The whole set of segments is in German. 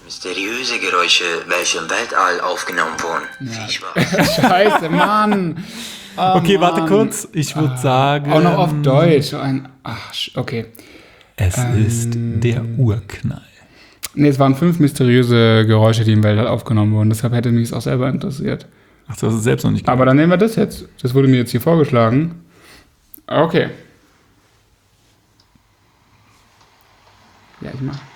Mysteriöse Geräusche, welche im Weltall aufgenommen wurden. Ja. Viel Spaß. Scheiße, Mann. Oh, Okay, Mann. warte kurz. Ich würde sagen... Auch noch auf Deutsch. Okay. Es ist der Urknall. Nee, es waren 5 mysteriöse Geräusche, die im Weltall aufgenommen wurden. Deshalb hätte mich es auch selber interessiert. Ach, du hast es selbst noch nicht gehört. Aber dann nehmen wir das jetzt. Das wurde mir jetzt hier vorgeschlagen. Okay. Ja, ich mach.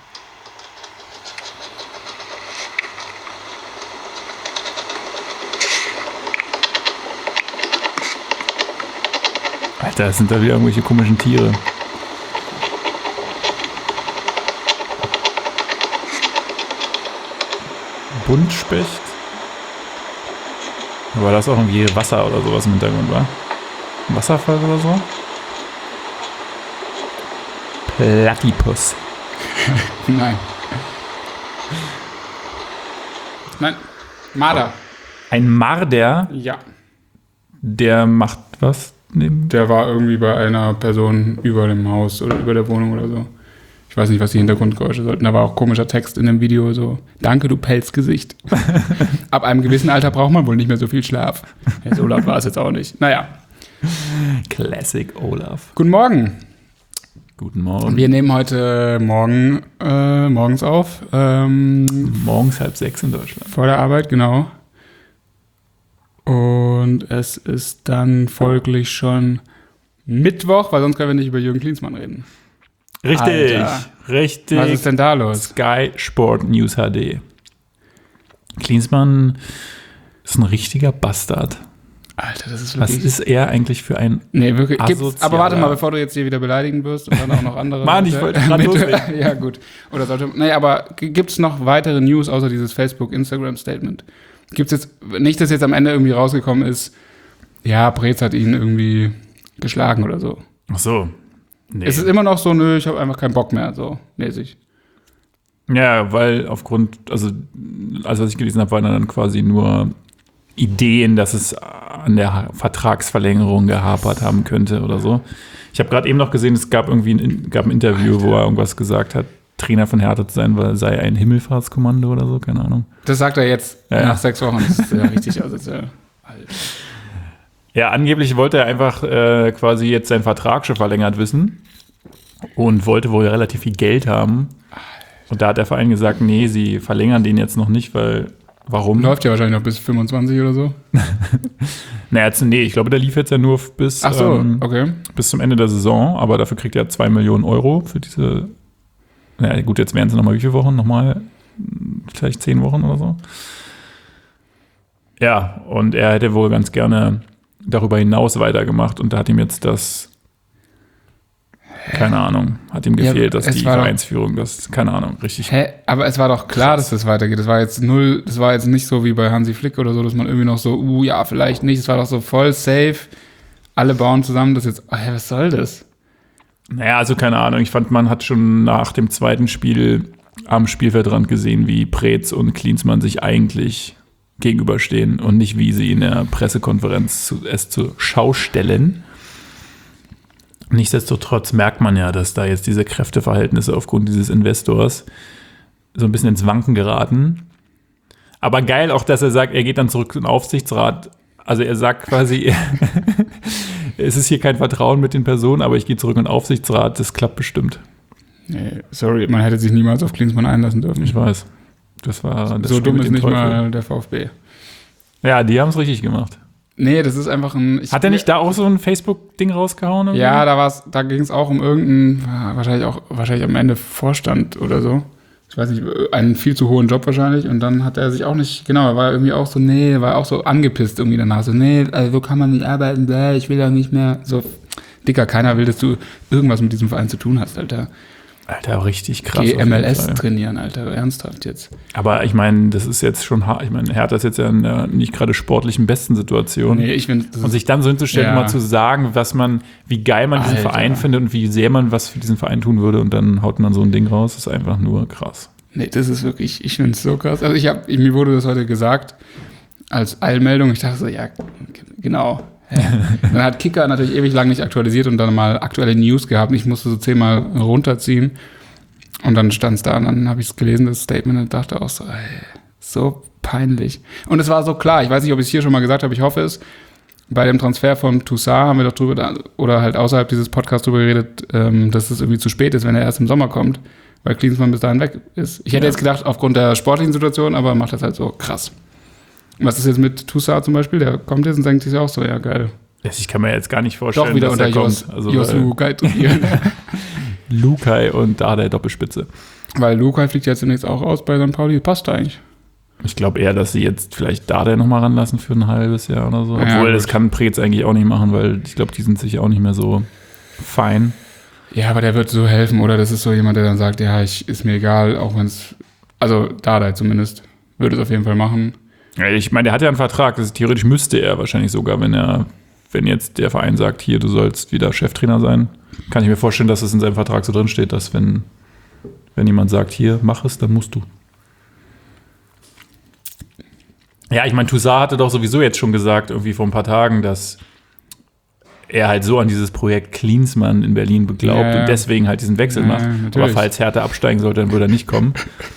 Alter, das sind da wieder irgendwelche komischen Tiere. Buntspecht. Aber da ist auch irgendwie Wasser oder sowas im Hintergrund, war? Ein Wasserfall oder so? Platypus. Nein. Nein. Marder. Ein Marder, Ja. der macht was? Der war irgendwie bei einer Person über dem Haus oder über der Wohnung oder so. Ich weiß nicht, was die Hintergrundgeräusche sollten. Da war auch komischer Text in dem Video so: Danke, du Pelzgesicht. Ab einem gewissen Alter braucht man wohl nicht mehr so viel Schlaf. Ja, so laut war es jetzt auch nicht. Naja. Classic Olaf. Guten Morgen. Guten Morgen. Wir nehmen heute morgens auf. Morgens 5:30 in Deutschland. Vor der Arbeit, genau. Und es ist dann folglich schon Mittwoch, weil sonst können wir nicht über Jürgen Klinsmann reden. Richtig, Alter. richtig. Was ist denn da los? Sky Sport News HD. Klinsmann ist ein richtiger Bastard. Alter, das ist Was wirklich... ist er eigentlich für ein Nee, wirklich. Asozialer? Aber warte mal, bevor du jetzt hier wieder beleidigen wirst und dann auch noch andere... Mann, ich wollte gerade loslegen. Ja, gut. Oder sollte... Nee, aber gibt es noch weitere News außer dieses Facebook-Instagram-Statement? Gibt es jetzt... Nicht, dass jetzt am Ende irgendwie rausgekommen ist, ja, Preetz hat ihn irgendwie geschlagen oder so. Ach so. Nee. Es ist immer noch so, nö, ich habe einfach keinen Bock mehr, so mäßig. Ja, weil aufgrund, also alles, was ich gelesen habe, waren dann quasi nur Ideen, dass es an der Vertragsverlängerung gehapert haben könnte oder so. Ich habe gerade eben noch gesehen, es gab irgendwie ein Interview, wo er irgendwas gesagt hat, Trainer von Hertha zu sein, weil sei ein Himmelfahrtskommando oder so, keine Ahnung. Das sagt er jetzt Ja, nach ja. 6 Wochen. Das ist ja richtig asozial. Alter. Ja, angeblich wollte er einfach quasi jetzt seinen Vertrag schon verlängert wissen und wollte wohl relativ viel Geld haben. Und da hat der Verein gesagt, nee, sie verlängern den jetzt noch nicht, weil, warum? Läuft ja wahrscheinlich noch bis 25 oder so. Naja, nee, ich glaube, der lief jetzt ja nur bis, Ach so, okay. bis zum Ende der Saison, aber dafür kriegt er 2 Millionen Euro für diese, naja gut, jetzt wären es nochmal wie viele Wochen? Nochmal vielleicht 10 Wochen oder so. Ja, und er hätte wohl ganz gerne darüber hinaus weitergemacht und da hat ihm jetzt das, keine Ahnung, hat ihm gefehlt, dass es die war doch- Vereinsführung, das, keine Ahnung, richtig. Hä? Aber es war doch klar, dass das weitergeht. Das war jetzt nicht so wie bei Hansi Flick oder so, dass man irgendwie noch so, ja, vielleicht nicht. Es war doch so voll safe. Alle bauen zusammen das jetzt. Hä, was soll das? Naja, also keine Ahnung, ich fand, man hat schon nach dem zweiten Spiel am Spielfeldrand gesehen, wie Preetz und Klinsmann sich eigentlich gegenüberstehen und nicht, wie sie in der Pressekonferenz es zur Schau stellen. Nichtsdestotrotz merkt man ja, dass da jetzt diese Kräfteverhältnisse aufgrund dieses Investors so ein bisschen ins Wanken geraten. Aber geil auch, dass er sagt, er geht dann zurück in den Aufsichtsrat. Also er sagt quasi, es ist hier kein Vertrauen mit den Personen, aber ich gehe zurück in den Aufsichtsrat, das klappt bestimmt. Nee, sorry, man hätte sich niemals auf Klinsmann einlassen dürfen. Ich weiß. Das war das So Spiel dumm mit ist dem nicht Teufel. mal der VfB. Ja, die haben es richtig gemacht. Nee, das ist einfach ein... Hat er nicht da auch so ein Facebook-Ding rausgehauen? Irgendwie? Ja, da ging es auch um irgendeinen, wahrscheinlich am Ende Vorstand oder so. Ich weiß nicht, einen viel zu hohen Job wahrscheinlich. Und dann hat er sich auch nicht, genau, er war irgendwie auch so, er war auch so angepisst irgendwie danach. So, also so kann man nicht arbeiten, ich will ja nicht mehr. So, Dicker, keiner will, dass du irgendwas mit diesem Verein zu tun hast, Alter. Alter, richtig krass. Geh auf jeden MLS Fall. trainieren, Alter, ernsthaft jetzt. Aber ich meine, das ist jetzt schon hart. Ich meine, Hertha ist jetzt ja in der nicht gerade sportlichen besten Situation. Nee, ich finde, Und sich dann so hinzustellen, Ja. mal zu sagen, wie geil man diesen Alter. Verein findet und wie sehr man was für diesen Verein tun würde und dann haut man so ein Ding raus, ist einfach nur krass. nee, das ist wirklich, ich finde es so krass. Also mir wurde das heute gesagt als Eilmeldung. Ich dachte so, ja, genau. Ja. Dann hat Kicker natürlich ewig lang nicht aktualisiert und dann mal aktuelle News gehabt. Ich musste so 10-mal runterziehen. Und dann stand es da und dann habe ich es gelesen, das Statement, und dachte auch so, ey, so peinlich. Und es war so klar, ich weiß nicht, ob ich es hier schon mal gesagt habe, ich hoffe es, bei dem Transfer von Toussaint haben wir doch drüber, oder halt außerhalb dieses Podcasts drüber geredet, dass es irgendwie zu spät ist, wenn er erst im Sommer kommt, weil Klinsmann bis dahin weg ist. Ich hätte jetzt gedacht, aufgrund der sportlichen Situation, aber macht das halt so krass. Was ist jetzt mit Toussaint zum Beispiel? Der kommt jetzt und denkt sich auch so, ja geil. Ich kann mir jetzt gar nicht vorstellen, Doch wieder dass unter er kommt. Also, Josu trainieren. Lukai und da der Doppelspitze. Weil Lukai fliegt jetzt demnächst auch aus bei St. Pauli, passt eigentlich. Ich glaube eher, dass sie jetzt vielleicht Dardai nochmal ranlassen für ein halbes Jahr oder so. Ja, Obwohl, das gut. kann Preetz eigentlich auch nicht machen, weil ich glaube, die sind sich auch nicht mehr so fein. Ja, aber der wird so helfen, oder? Das ist so jemand, der dann sagt, ja, ist mir egal, auch wenn es, also Dardai zumindest, würde es auf jeden Fall machen. Ja, ich meine, der hat ja einen Vertrag. Das theoretisch müsste er wahrscheinlich sogar, wenn jetzt der Verein sagt, hier, du sollst wieder Cheftrainer sein, kann ich mir vorstellen, dass es in seinem Vertrag so drin steht, dass wenn jemand sagt, hier, mach es, dann musst du. Ja, ich meine, Toussaint hatte doch sowieso jetzt schon gesagt, irgendwie vor ein paar Tagen, dass er halt so an dieses Projekt Klinsmann in Berlin glaubt und deswegen halt diesen Wechsel macht. natürlich. Aber falls Hertha absteigen sollte, dann würde er nicht kommen.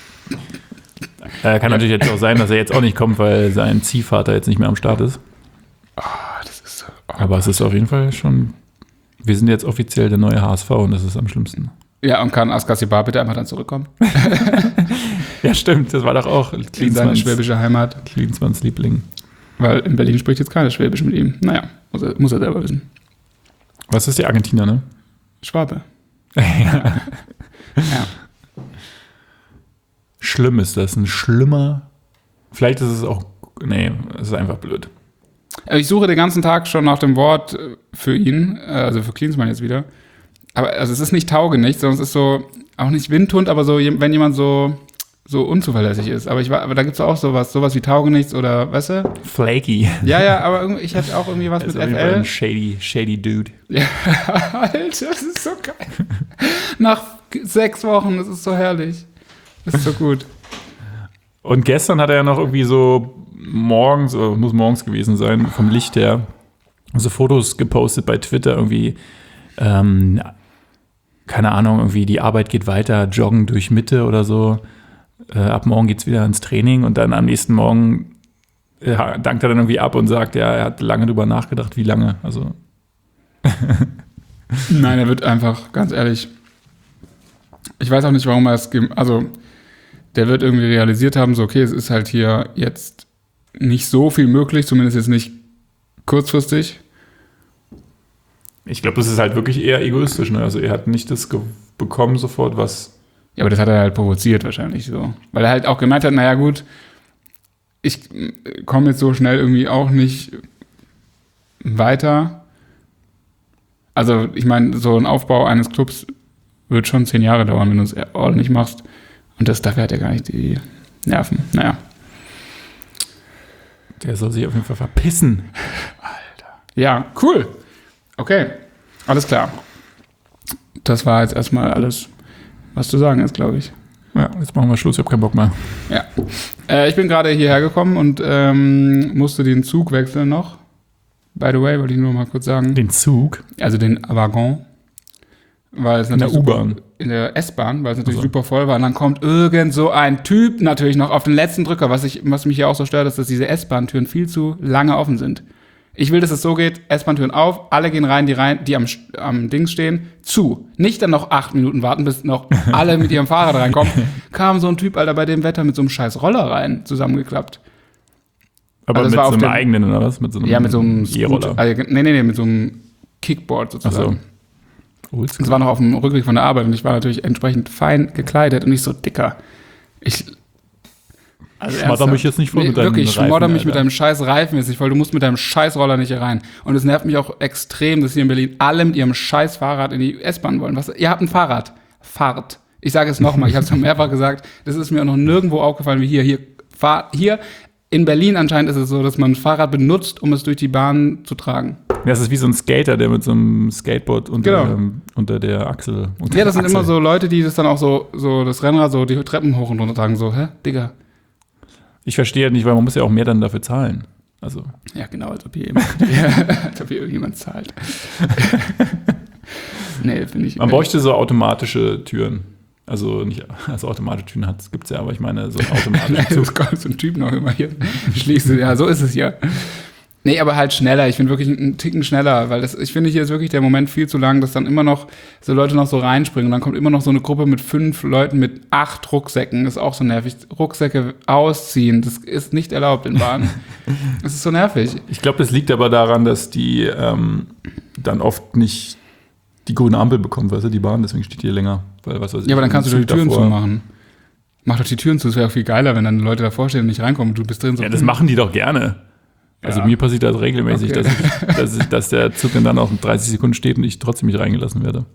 Kann natürlich jetzt auch sein, dass er jetzt auch nicht kommt, weil sein Ziehvater jetzt nicht mehr am Start ist. Das ist so, Aber es ist auf jeden Fall schon, wir sind jetzt offiziell der neue HSV und das ist am schlimmsten. Ja, und kann Askasibar bitte einmal dann zurückkommen? Ja, stimmt, das war doch auch In seine schwäbische Heimat. Klinsmanns Liebling. Weil in Berlin spricht jetzt keiner Schwäbisch mit ihm. Naja, muss er selber wissen. Was ist die Argentiner, ne? Schwabe. Ja. Schlimm ist das, ein schlimmer, vielleicht ist es auch, nee, es ist einfach blöd. Ich suche den ganzen Tag schon nach dem Wort für ihn, also für Klinsmann jetzt wieder. Aber also es ist nicht taugenichts, sondern es ist so, auch nicht Windhund, aber so, wenn jemand so unzuverlässig ist. Aber da gibt es auch sowas wie taugenichts oder, weißt du? Flaky. Ja, aber ich hatte auch irgendwie was Das mit ist auf jeden Fall FL. ein shady Dude. Ja, Alter, das ist so geil. Nach 6 Wochen, das ist so herrlich. Das ist so gut. Und gestern hat er ja noch irgendwie so morgens, oder muss morgens gewesen sein, vom Licht her, so Fotos gepostet bei Twitter, irgendwie, keine Ahnung, irgendwie die Arbeit geht weiter, joggen durch Mitte oder so. Ab morgen geht's wieder ins Training und dann am nächsten Morgen dankt er dann irgendwie ab und sagt, ja, er hat lange drüber nachgedacht, wie lange. Also. Nein, er wird einfach, ganz ehrlich, ich weiß auch nicht, warum er es, also der wird irgendwie realisiert haben, so okay, es ist halt hier jetzt nicht so viel möglich, zumindest jetzt nicht kurzfristig. Ich glaube, das ist halt wirklich eher egoistisch. Ne? Also er hat nicht das bekommen sofort, was... Ja, aber das hat er halt provoziert wahrscheinlich so. Weil er halt auch gemeint hat, naja gut, ich komme jetzt so schnell irgendwie auch nicht weiter. Also ich meine, so ein Aufbau eines Clubs wird schon 10 Jahre dauern, wenn du es ordentlich machst. Und dafür hat er gar nicht die Nerven. Naja. Der soll sich auf jeden Fall verpissen. Alter. Ja, cool. Okay, alles klar. Das war jetzt erstmal alles, was zu sagen ist, glaube ich. Ja, jetzt machen wir Schluss, ich habe keinen Bock mehr. Ja. Ich bin gerade hierher gekommen und musste den Zug wechseln noch. By the way, wollte ich nur mal kurz sagen. Den Zug? Also den Waggon. Weil es In der natürlich U-Bahn? In der S-Bahn, weil es natürlich super voll war. Und dann kommt irgend so ein Typ natürlich noch auf den letzten Drücker. Was mich ja auch so stört, ist, dass diese S-Bahn-Türen viel zu lange offen sind. Ich will, dass es so geht, S-Bahn-Türen auf, alle gehen rein, die am Dings stehen, zu. Nicht dann noch 8 Minuten warten, bis noch alle mit ihrem Fahrrad reinkommen. Kam so ein Typ, Alter, bei dem Wetter mit so einem scheiß Roller rein, zusammengeklappt. Aber Also es mit war so auf einem dem- eigenen oder was? Mit so einem Ja, mit so einem E-Roller. Scooter. Also, nee, mit so einem Kickboard Ach sozusagen. so. Das war noch auf dem Rückweg von der Arbeit und ich war natürlich entsprechend fein gekleidet und nicht so dicker. Schmatter mich jetzt nicht voll mit deinem wirklich, Reifen, schmodder mich Alter. mit deinem scheiß Reifen jetzt nicht voll. Du musst mit deinem scheiß Roller nicht hier rein. Und es nervt mich auch extrem, dass hier in Berlin alle mit ihrem scheiß Fahrrad in die S-Bahn wollen. Ihr habt ein Fahrrad. Fahrt. Ich sage es nochmal, ich habe es schon mehrfach gesagt. Das ist mir auch noch nirgendwo aufgefallen wie hier. Hier in Berlin anscheinend ist es so, dass man ein Fahrrad benutzt, um es durch die Bahn zu tragen. Ja, das ist wie so ein Skater, der mit so einem Skateboard unter der Achsel. Ja, das sind immer so Leute, die das dann auch so das Rennrad so die Treppen hoch und runter tragen. So, hä, Digga. Ich verstehe nicht, weil man muss ja auch mehr dann dafür zahlen. Also. Ja, genau, als ob hier irgendjemand zahlt. Nee, finde ich. Man bräuchte so automatische Türen. Also nicht als automatische Türen gibt es ja, aber ich meine so einen automatischen Zug. Es kommt so ein Typ noch immer hier. Schließt du, ja, so ist es ja. Nee, aber halt schneller. Ich finde wirklich einen Ticken schneller, weil ich finde, hier ist wirklich der Moment viel zu lang, dass dann immer noch so Leute noch so reinspringen. Und dann kommt immer noch so eine Gruppe mit 5 Leuten mit 8 Rucksäcken. Das ist auch so nervig. Rucksäcke ausziehen, das ist nicht erlaubt in Bahnen. Das ist so nervig. Ich glaube, das liegt aber daran, dass die dann oft nicht die grüne Ampel bekommt, weißt du, die Bahn, deswegen steht die hier länger. Weil, was weiß ich, Ja, aber dann kannst du die Türen davor. zumachen. Mach doch die Türen zu, es wäre auch viel geiler, wenn dann Leute davor stehen und nicht reinkommen und du bist drin. So Ja, das machen die doch gerne. Also Ja. mir passiert das regelmäßig, Okay. dass der Zug dann auch 30 Sekunden steht und ich trotzdem nicht reingelassen werde.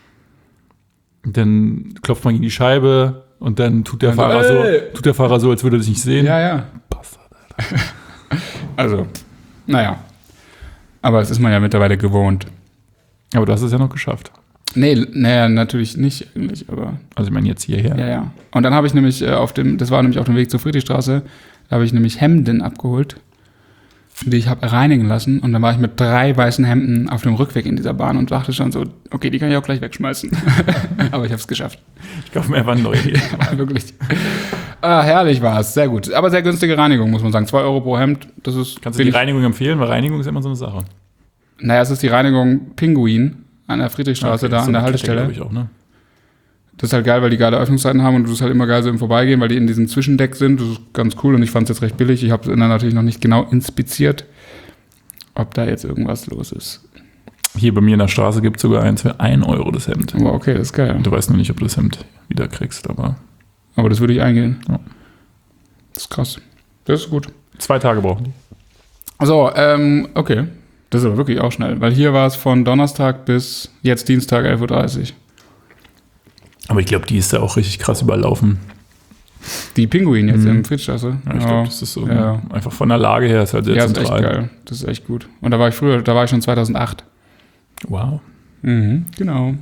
Und dann klopft man gegen die Scheibe und dann tut der Fahrer so, als würde er dich nicht sehen. Ja. Bastard, Alter. Also, naja. Aber das ist man ja mittlerweile gewohnt. Aber du hast es ja noch geschafft. Nee, naja, natürlich nicht eigentlich, aber Also ich meine jetzt hierher. ja. Und dann habe ich nämlich das war nämlich auf dem Weg zur Friedrichstraße, da habe ich nämlich Hemden abgeholt, die ich habe reinigen lassen. Und dann war ich mit 3 weißen Hemden auf dem Rückweg in dieser Bahn und dachte schon so, okay, die kann ich auch gleich wegschmeißen. Aber ich habe es geschafft. Ich kaufe mir einfach ein neues. Wirklich. Herrlich war es, sehr gut. Aber sehr günstige Reinigung, muss man sagen. 2 Euro pro Hemd, das ist... Kannst du die Reinigung empfehlen? Weil Reinigung ist immer so eine Sache. Naja, es ist die Reinigung Pinguin an der Friedrichstraße, da das ist an der so eine Kette, Haltestelle. glaub ich auch, ne? Das ist halt geil, weil die geile Öffnungszeiten haben und du es halt immer geil so im Vorbeigehen, weil die in diesem Zwischendeck sind. Das ist ganz cool und ich fand es jetzt recht billig. Ich habe es dann natürlich noch nicht genau inspiziert, ob da jetzt irgendwas los ist. Hier bei mir in der Straße gibt es sogar eins für 1 Euro das Hemd. Aber okay, das ist geil. Du weißt noch nicht, ob du das Hemd wieder kriegst, aber Aber das würde ich eingehen. Ja. Das ist krass. Das ist gut. 2 Tage brauchen die. So, okay. Das ist aber wirklich auch schnell, weil hier war es von Donnerstag bis jetzt Dienstag 11:30 Uhr. Aber ich glaube, die ist da auch richtig krass überlaufen. Die Pinguin jetzt im Friedrichstraße. Ja, ich glaube, das ist so Ja. einfach von der Lage her ist halt sehr Ja, ist echt zentral. geil. Das ist echt gut. Und da war ich schon 2008. Wow. Mhm, genau.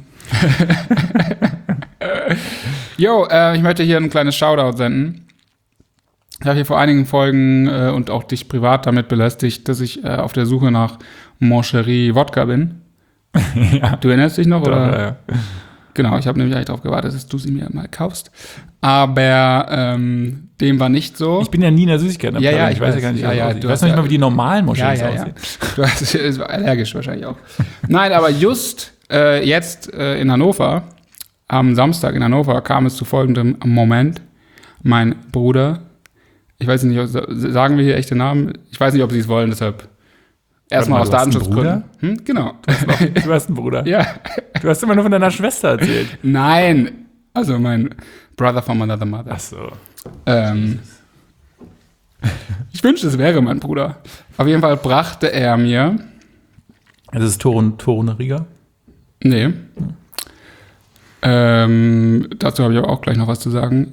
Jo, ich möchte hier ein kleines Shoutout senden. Ich habe hier vor einigen Folgen und auch dich privat damit belästigt, dass ich auf der Suche nach Moncherie Wodka bin. Ja. Du erinnerst dich noch? Doch, Oder? ja. Genau, ich habe nämlich eigentlich darauf gewartet, dass du sie mir mal kaufst. Aber dem war nicht so. Ich bin ja nie in der Süßigkeitenabteilung. Ja, ich weiß ja gar nicht, ja, ja, ich du weiß hast noch nicht ja- mal, wie die normalen Moschees ja. aussehen. Du bist allergisch wahrscheinlich auch. Nein, aber just jetzt in Hannover, am Samstag in Hannover, kam es zu folgendem Moment. Mein Bruder, ich weiß nicht, sagen wir hier echte Namen? Ich weiß nicht, ob sie es wollen, deshalb erstmal aus du hast einen Datenschutzgründen. Genau. Du hast einen Bruder. Ja. Du hast immer nur von deiner Schwester erzählt. Nein. Also mein Brother from another mother. Ach so. Ich wünschte, es wäre mein Bruder. Auf jeden Fall brachte er mir... Das ist Torunariga. Nee. Dazu habe ich aber auch gleich noch was zu sagen.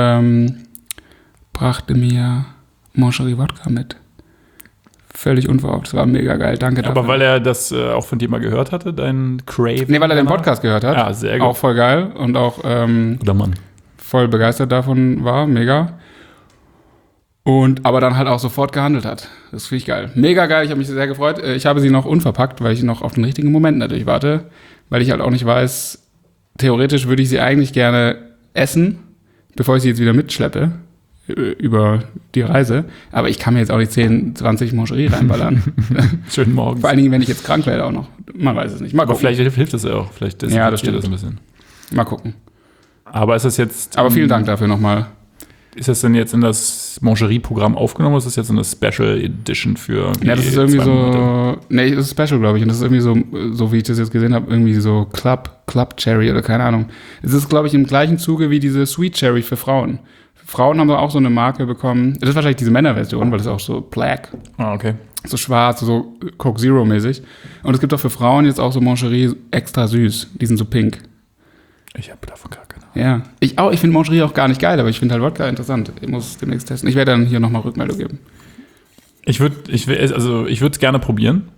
Brachte mir Moncherie Wodka mit. Völlig unverhofft. Das war mega geil. Danke dafür. Aber weil er das auch von dir mal gehört hatte, dein Crave. Nee, weil er den Podcast gehört hat. Ja, sehr gut. Auch voll geil und auch Guter Mann. voll begeistert davon war. Mega. Und aber dann halt auch sofort gehandelt hat. Das finde ich geil. Mega geil, ich habe mich sehr gefreut. Ich habe sie noch unverpackt, weil ich noch auf den richtigen Moment natürlich warte. Weil ich halt auch nicht weiß, theoretisch würde ich sie eigentlich gerne essen, bevor ich sie jetzt wieder mitschleppe über die Reise. Aber ich kann mir jetzt auch nicht 10, 20 Moncherie reinballern. Schönen Morgen. Vor allen Dingen, wenn ich jetzt krank werde auch noch. Man weiß es nicht. Mal Aber gucken. vielleicht hilft das ja auch. Vielleicht Ja, das desinfiziert stimmt. ein bisschen. Mal gucken. Aber ist das jetzt. Aber vielen Dank dafür nochmal. Ist das denn jetzt in das Moncherie-Programm aufgenommen oder ist das jetzt eine Special Edition für. Ja, das ist irgendwie 2 Monate? so. Nee, das ist Special, glaube ich. Und das ist irgendwie so wie ich das jetzt gesehen habe, irgendwie so Club Cherry oder keine Ahnung. Es ist, glaube ich, im gleichen Zuge wie diese Sweet Cherry für Frauen. Frauen haben auch so eine Marke bekommen. Das ist wahrscheinlich diese Männerversion, weil das ist auch so black, Ah, okay. so schwarz, so Coke Zero mäßig. Und es gibt auch für Frauen jetzt auch so Moncherie extra süß. Die sind so pink. Ich habe davon gar keine Ahnung. Ja. Ich finde Moncherie auch gar nicht geil, aber ich finde halt Wodka interessant. Ich muss es demnächst testen. Ich werde dann hier nochmal Rückmeldung geben. Ich würde es gerne probieren.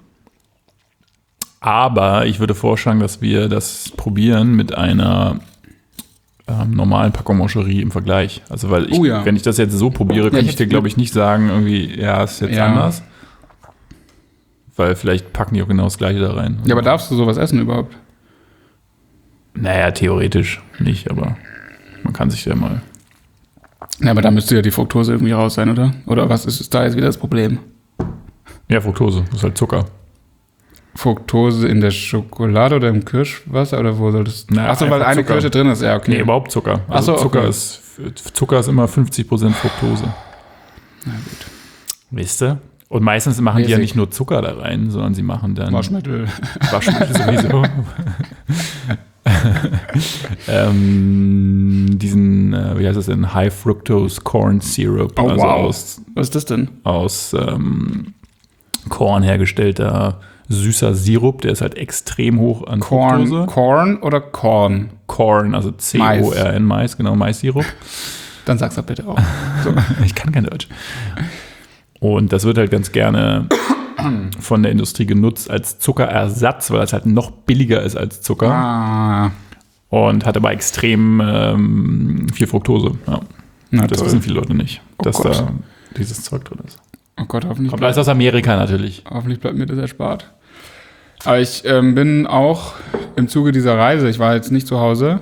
Aber ich würde vorschlagen, dass wir das probieren mit einer normalen Packung Moncherie im Vergleich. Also, weil wenn ich das jetzt so probiere, könnte ich dir, glaube ich, nicht sagen, irgendwie, ja, ist jetzt anders. Weil vielleicht packen die auch genau das Gleiche da rein. Ja, aber darfst du sowas essen überhaupt? Naja, theoretisch nicht, aber. kann sich ja mal. Ja, aber da müsste ja die Fructose irgendwie raus sein, oder? Oder was ist da jetzt wieder das Problem? Ja, Fructose, das ist halt Zucker. Fructose in der Schokolade oder im Kirschwasser oder wo soll das? Achso, weil eine Zucker. Kirsche drin ist, ja, okay. Nee, überhaupt Zucker. Achso, Zucker, okay. Zucker ist immer 50% Fructose. Na gut. Weißt du? Und meistens machen die ja Basic. nicht nur Zucker da rein, sondern sie machen dann Waschmittel. Waschmittel sowieso. Diesen, wie heißt das denn? High Fructose Corn Syrup. Oh, also wow. Was ist das denn? aus Korn hergestellter süßer Sirup, der ist halt extrem hoch an Fructose. Corn oder Korn? Corn, also C-O-R-N, Mais, genau, Mais-Sirup. Dann sag's doch bitte auch. So. Ich kann kein Deutsch. Und das wird halt ganz gerne von der Industrie genutzt als Zuckerersatz, weil das halt noch billiger ist als Zucker. Ah, Und hat aber extrem viel Fructose. Ja. na Das toll. wissen viele Leute nicht, Oh dass Gott. da dieses Zeug drin ist. Oh Gott, hoffentlich Kommt alles aus Amerika natürlich. bleibt mir das erspart. Aber ich bin auch im Zuge dieser Reise, ich war jetzt nicht zu Hause,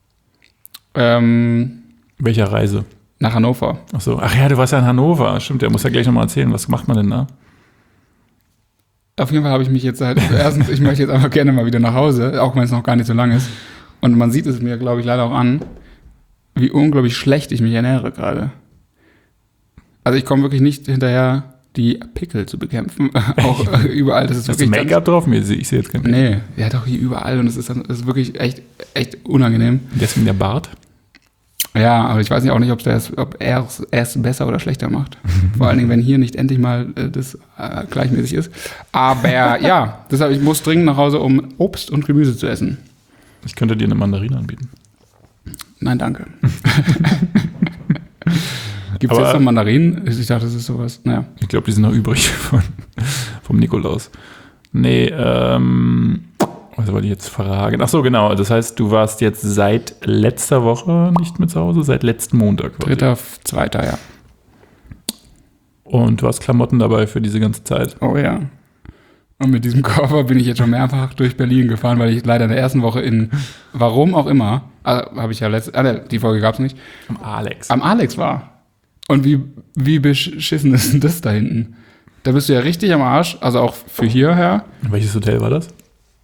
Welcher Reise? nach Hannover. Achso. Ach ja, du warst ja in Hannover. Stimmt, der muss ja gleich nochmal erzählen. Was macht man denn da? Auf jeden Fall habe ich mich jetzt halt, erstens, ich möchte jetzt einfach gerne mal wieder nach Hause, auch wenn es noch gar nicht so lang ist. Und man sieht es mir, glaube ich, leider auch an, wie unglaublich schlecht ich mich ernähre gerade. Also ich komme wirklich nicht hinterher, die Pickel zu bekämpfen. Auch überall. Das ist Hast du wirklich Make-up drauf? Ich sehe jetzt kein Make-up. Nee, ja doch hier überall und das ist wirklich echt unangenehm. Deswegen der Bart? Ja, aber ich weiß nicht auch nicht, ob er es besser oder schlechter macht. Vor allen Dingen, wenn hier nicht endlich mal das gleichmäßig ist. Aber ja, deshalb, ich muss dringend nach Hause, um Obst und Gemüse zu essen. Ich könnte dir eine Mandarine anbieten. Nein, danke. Gibt es Aber- jetzt noch Mandarinen? Ich dachte, das ist sowas. Naja. Ich glaube, die sind noch übrig vom Nikolaus. Nee, was wollte ich jetzt fragen? Ach so, genau. Das heißt, du warst jetzt seit letzter Woche nicht mehr zu Hause, seit letzten Montag. quasi. 3.2., ja. Und du hast Klamotten dabei für diese ganze Zeit. Oh ja. Und mit diesem Koffer bin ich jetzt schon mehrfach durch Berlin gefahren, weil ich leider in der ersten Woche warum auch immer, habe ich ja die Folge gab es nicht, am Alex war. Und wie beschissen ist denn das da hinten? Da bist du ja richtig am Arsch, also auch für hierher. Welches Hotel war das?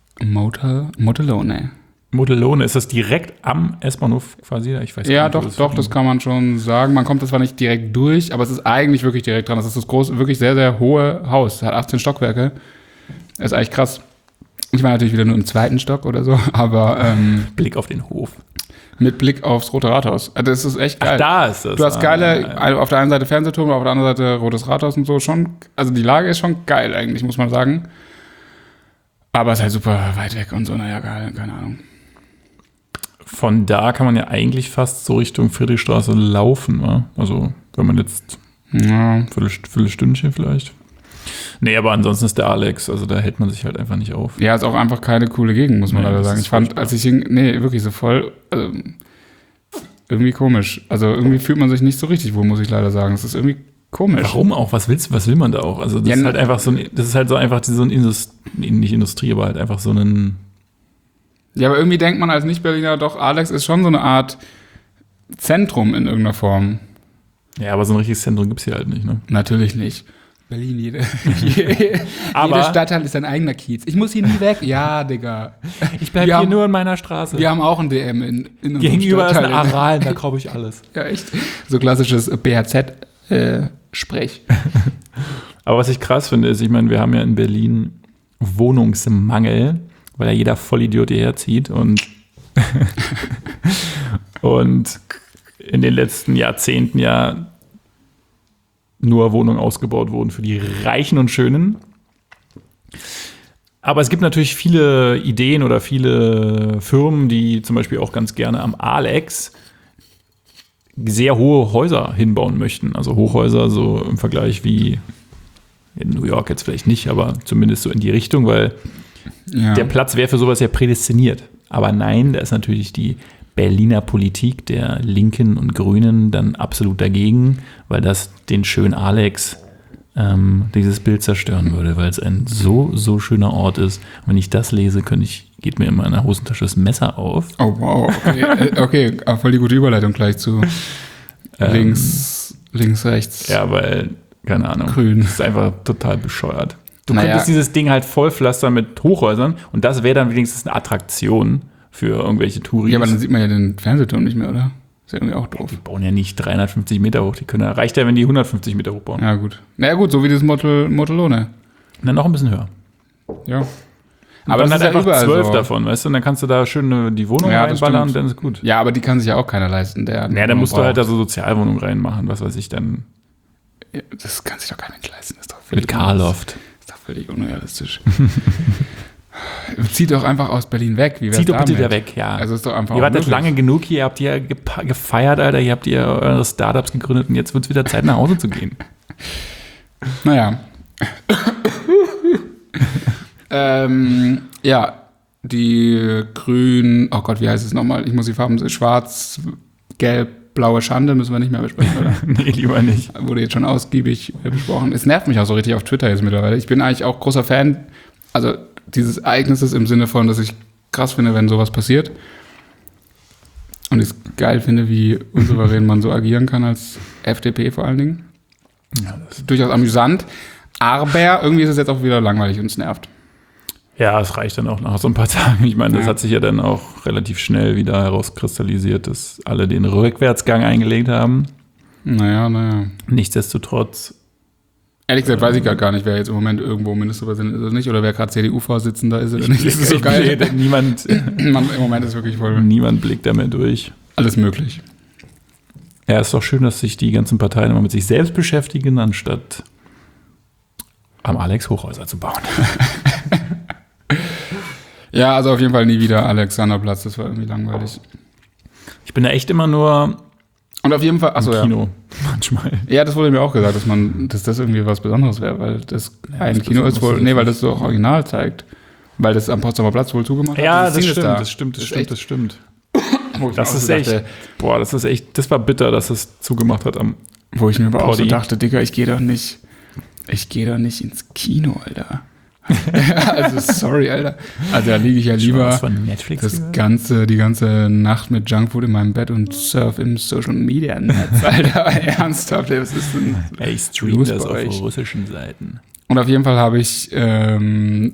Motelone. Modellone, ist das direkt am S-Bahnhof quasi? Ich weiß Ja, gar nicht, wo doch, das kann man schon sagen. Man kommt zwar nicht direkt durch, aber es ist eigentlich wirklich direkt dran. Das ist das große, wirklich sehr, sehr hohe Haus. Es hat 18 Stockwerke. Das ist eigentlich krass. Ich war natürlich wieder nur im 2. Stock oder so, aber Blick auf den Hof. mit Blick aufs Rote Rathaus. Also das ist echt geil. Da ist das. Du hast auf der einen Seite Fernsehturm, auf der anderen Seite Rotes Rathaus und so schon. Also die Lage ist schon geil eigentlich, muss man sagen. Aber es ist halt super weit weg und so, naja, geil, keine Ahnung. Von da kann man ja eigentlich fast so Richtung Friedrichstraße laufen. Ne? Also, wenn man jetzt Ja, Viertelstündchen vielleicht. Nee, aber ansonsten ist der Alex, also da hält man sich halt einfach nicht auf. ja, ist auch einfach keine coole Gegend, muss man Nee, leider das sagen. ist Ich fand, furchtbar. als ich wirklich so voll, irgendwie komisch. Also irgendwie fühlt man sich nicht so richtig wohl, muss ich leider sagen. Es ist irgendwie komisch. Warum auch? Was will man da auch? Also das Ja, ist halt einfach so ein nicht Industrie, aber halt einfach so ein. Ja, aber irgendwie denkt man als Nicht-Berliner doch, Alex ist schon so eine Art Zentrum in irgendeiner Form. Ja, aber so ein richtiges Zentrum gibt es hier halt nicht, ne? Natürlich nicht. Berlin, jede Aber- Stadtteil ist ein eigener Kiez. Ich muss hier nie weg. Ja, Digga. Ich bleib Wir hier haben- nur in meiner Straße. Wir haben auch ein DM in unserem Gegenüber ist ein Stadtteil. Aral, da kaufe ich alles. Ja, echt. So klassisches BHZ-Sprech. Aber was ich krass finde, ist, ich meine, wir haben ja in Berlin Wohnungsmangel, weil ja jeder Vollidiot hierher zieht und in den letzten Jahrzehnten ja nur Wohnungen ausgebaut wurden für die Reichen und Schönen. Aber es gibt natürlich viele Ideen oder viele Firmen, die zum Beispiel auch ganz gerne am Alex sehr hohe Häuser hinbauen möchten. Also Hochhäuser so im Vergleich wie in New York jetzt vielleicht nicht, aber zumindest so in die Richtung, weil Ja. der Platz wäre für sowas ja prädestiniert. Aber nein, da ist natürlich die Berliner Politik der Linken und Grünen dann absolut dagegen, weil das den schönen Alex dieses Bild zerstören würde, weil es ein so schöner Ort ist. Und wenn ich das lese, könnte ich geht mir in meiner Hosentasche das Messer auf. Oh, wow. Okay, voll die gute Überleitung gleich zu links, rechts. Ja, weil, keine Ahnung, Grün. das ist einfach total bescheuert. Du könntest dieses Ding halt vollpflastern mit Hochhäusern und das wäre dann wenigstens eine Attraktion für irgendwelche Touris. Ja, aber dann sieht man ja den Fernsehturm nicht mehr, oder? Ist ja irgendwie auch doof. Die bauen ja nicht 350 Meter hoch, reicht ja, wenn die 150 Meter hoch bauen. Ja, gut. Naja, gut, so wie das Motolone. Und dann noch ein bisschen höher. Ja. Aber dann das halt ist ja einfach überall 12 so. davon, weißt du? Und dann kannst du da schön die Wohnung Ja, das reinballern und stimmt. dann ist gut. Ja, aber die kann sich ja auch keiner leisten. Ja, dann musst du halt da so Sozialwohnungen reinmachen, was weiß ich dann. Ja, das kann sich doch keiner leisten. Das ist doch Mit Carloft. Das ist doch völlig unrealistisch. Zieht doch einfach aus Berlin weg. Wie wär's Zieht doch bitte damit? wieder weg, ja. Also ist doch einfach Ihr auch wart jetzt möglich. lange genug hier, ihr habt ja gefeiert, Alter, ihr habt ja eure Startups gegründet und jetzt wird es wieder Zeit, nach Hause zu gehen. Naja. Ja, die grün, oh Gott, wie heißt es nochmal? Ich muss die Farben, schwarz, gelb, blaue Schande müssen wir nicht mehr besprechen, oder? Nee, lieber nicht. Wurde jetzt schon ausgiebig besprochen. Es nervt mich auch so richtig auf Twitter jetzt mittlerweile. Ich bin eigentlich auch großer Fan, also dieses Ereignisses im Sinne von, dass ich krass finde, wenn sowas passiert. Und ich es geil finde, wie unsouverän man so agieren kann als FDP vor allen Dingen. Ja, das Durchaus amüsant. Aber irgendwie ist es jetzt auch wieder langweilig und es nervt. Ja, es reicht dann auch nach so ein paar Tagen. Ich meine, das Ja. hat sich ja dann auch relativ schnell wieder herauskristallisiert, dass alle den Rückwärtsgang eingelegt haben. Naja. Nichtsdestotrotz, Ehrlich gesagt weiß ich gar nicht, wer jetzt im Moment irgendwo Ministerpräsident ist oder nicht. Oder wer gerade CDU-Vorsitzender ist oder nicht. Das ist so geil. niemand Im Moment ist wirklich voll blickt da mehr durch. alles möglich. Ja, ist doch schön, dass sich die ganzen Parteien immer mit sich selbst beschäftigen, anstatt am Alex Hochhäuser zu bauen. Ja, also auf jeden Fall nie wieder Alexanderplatz. Das war irgendwie langweilig. Ich bin da echt immer nur Und auf jeden Fall, im achso, ja. Kino. Manchmal. Ja, das wurde mir auch gesagt, dass das irgendwie was Besonderes wäre, weil das ein was Kino ist wohl, Besonderes weil das so auch original zeigt. Weil das am Potsdamer Platz wohl zugemacht hat. Ja, Scene ist da. das stimmt. Wo ich mir Das auch ist so echt, dachte, das war bitter, dass es zugemacht hat am. wo ich mir aber auch so Poddy. dachte, Digga, ich gehe doch nicht ins Kino, Alter. Also sorry, Alter. Also da liege ich ja lieber Was von Netflix die ganze Nacht mit Junkfood in meinem Bett und surf im Social Media Netz, Alter. Ernsthaft, was ist denn Ich stream los das bei auf euch? russischen Seiten. Und auf jeden Fall habe ich weil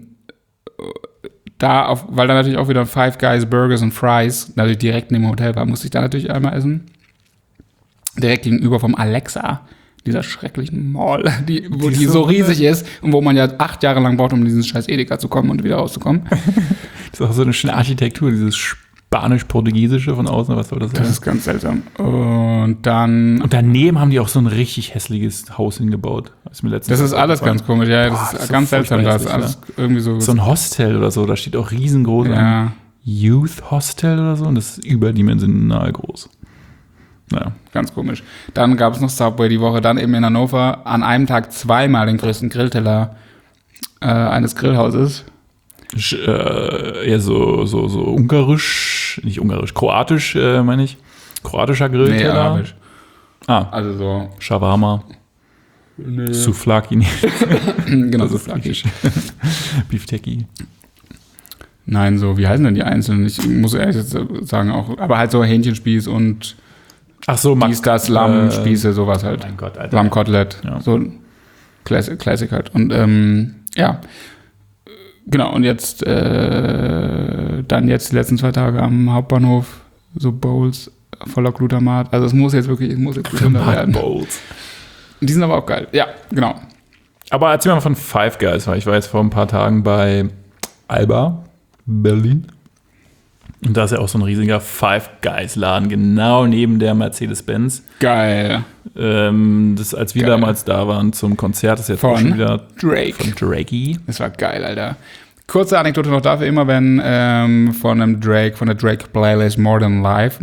da natürlich auch wieder Five Guys Burgers und Fries natürlich direkt neben dem Hotel war, musste ich da natürlich einmal essen. Direkt gegenüber vom Alexa, dieser schrecklichen Mall, die so riesig ist und wo man ja 8 Jahre lang braucht, um in diesen scheiß Edeka zu kommen und wieder rauszukommen. Das ist auch so eine schöne Architektur, dieses Spanisch-Portugiesische von außen, was soll das sein? Das ist ganz seltsam. Und dann, Und daneben haben die auch so ein richtig hässliches Haus hingebaut. Das ist alles ganz komisch, ja, Boah, das das ist ist ganz so seltsam, da ist furchtbar alles irgendwie so, So ein Hostel oder so, da steht auch riesengroß ja, Youth Hostel oder so und das ist überdimensional groß. Naja. ganz komisch. Dann gab es noch Subway die Woche, dann eben in Hannover an einem Tag zweimal den größten Grillteller eines Grillhauses. Eher so ungarisch, nicht ungarisch, kroatisch, meine ich. Kroatischer Grillteller. arabisch. Ah, Also so, Shawarma, Souvlaki, nee, genau, das so ist flackig. griechisch. Beefsteaky. Nein, so, wie heißen denn die einzelnen? Ich muss ehrlich jetzt sagen auch, aber halt so Hähnchenspieß und Ach so, dies, das, Lammspieße, sowas halt. Mein Gott, Alter. Lammkotelett, Ja. so Classic halt. Und ja, genau, und jetzt dann jetzt die letzten 2 Tage am Hauptbahnhof so Bowls voller Glutamat. Also es muss jetzt gesünder werden. Bowls. Die sind aber auch geil. Ja, genau. Aber erzähl mal von Five Guys, weil ich war jetzt vor ein paar Tagen bei Alba, Berlin. Und da ist ja auch so ein riesiger Five Guys Laden, genau neben der Mercedes-Benz. Geil. Das, als wir Geil. damals da waren zum Konzert, ist jetzt Von auch schon wieder Drake. von Drakey. Das war geil, Alter. Kurze Anekdote noch dafür, immer wenn von der Drake Playlist More Life,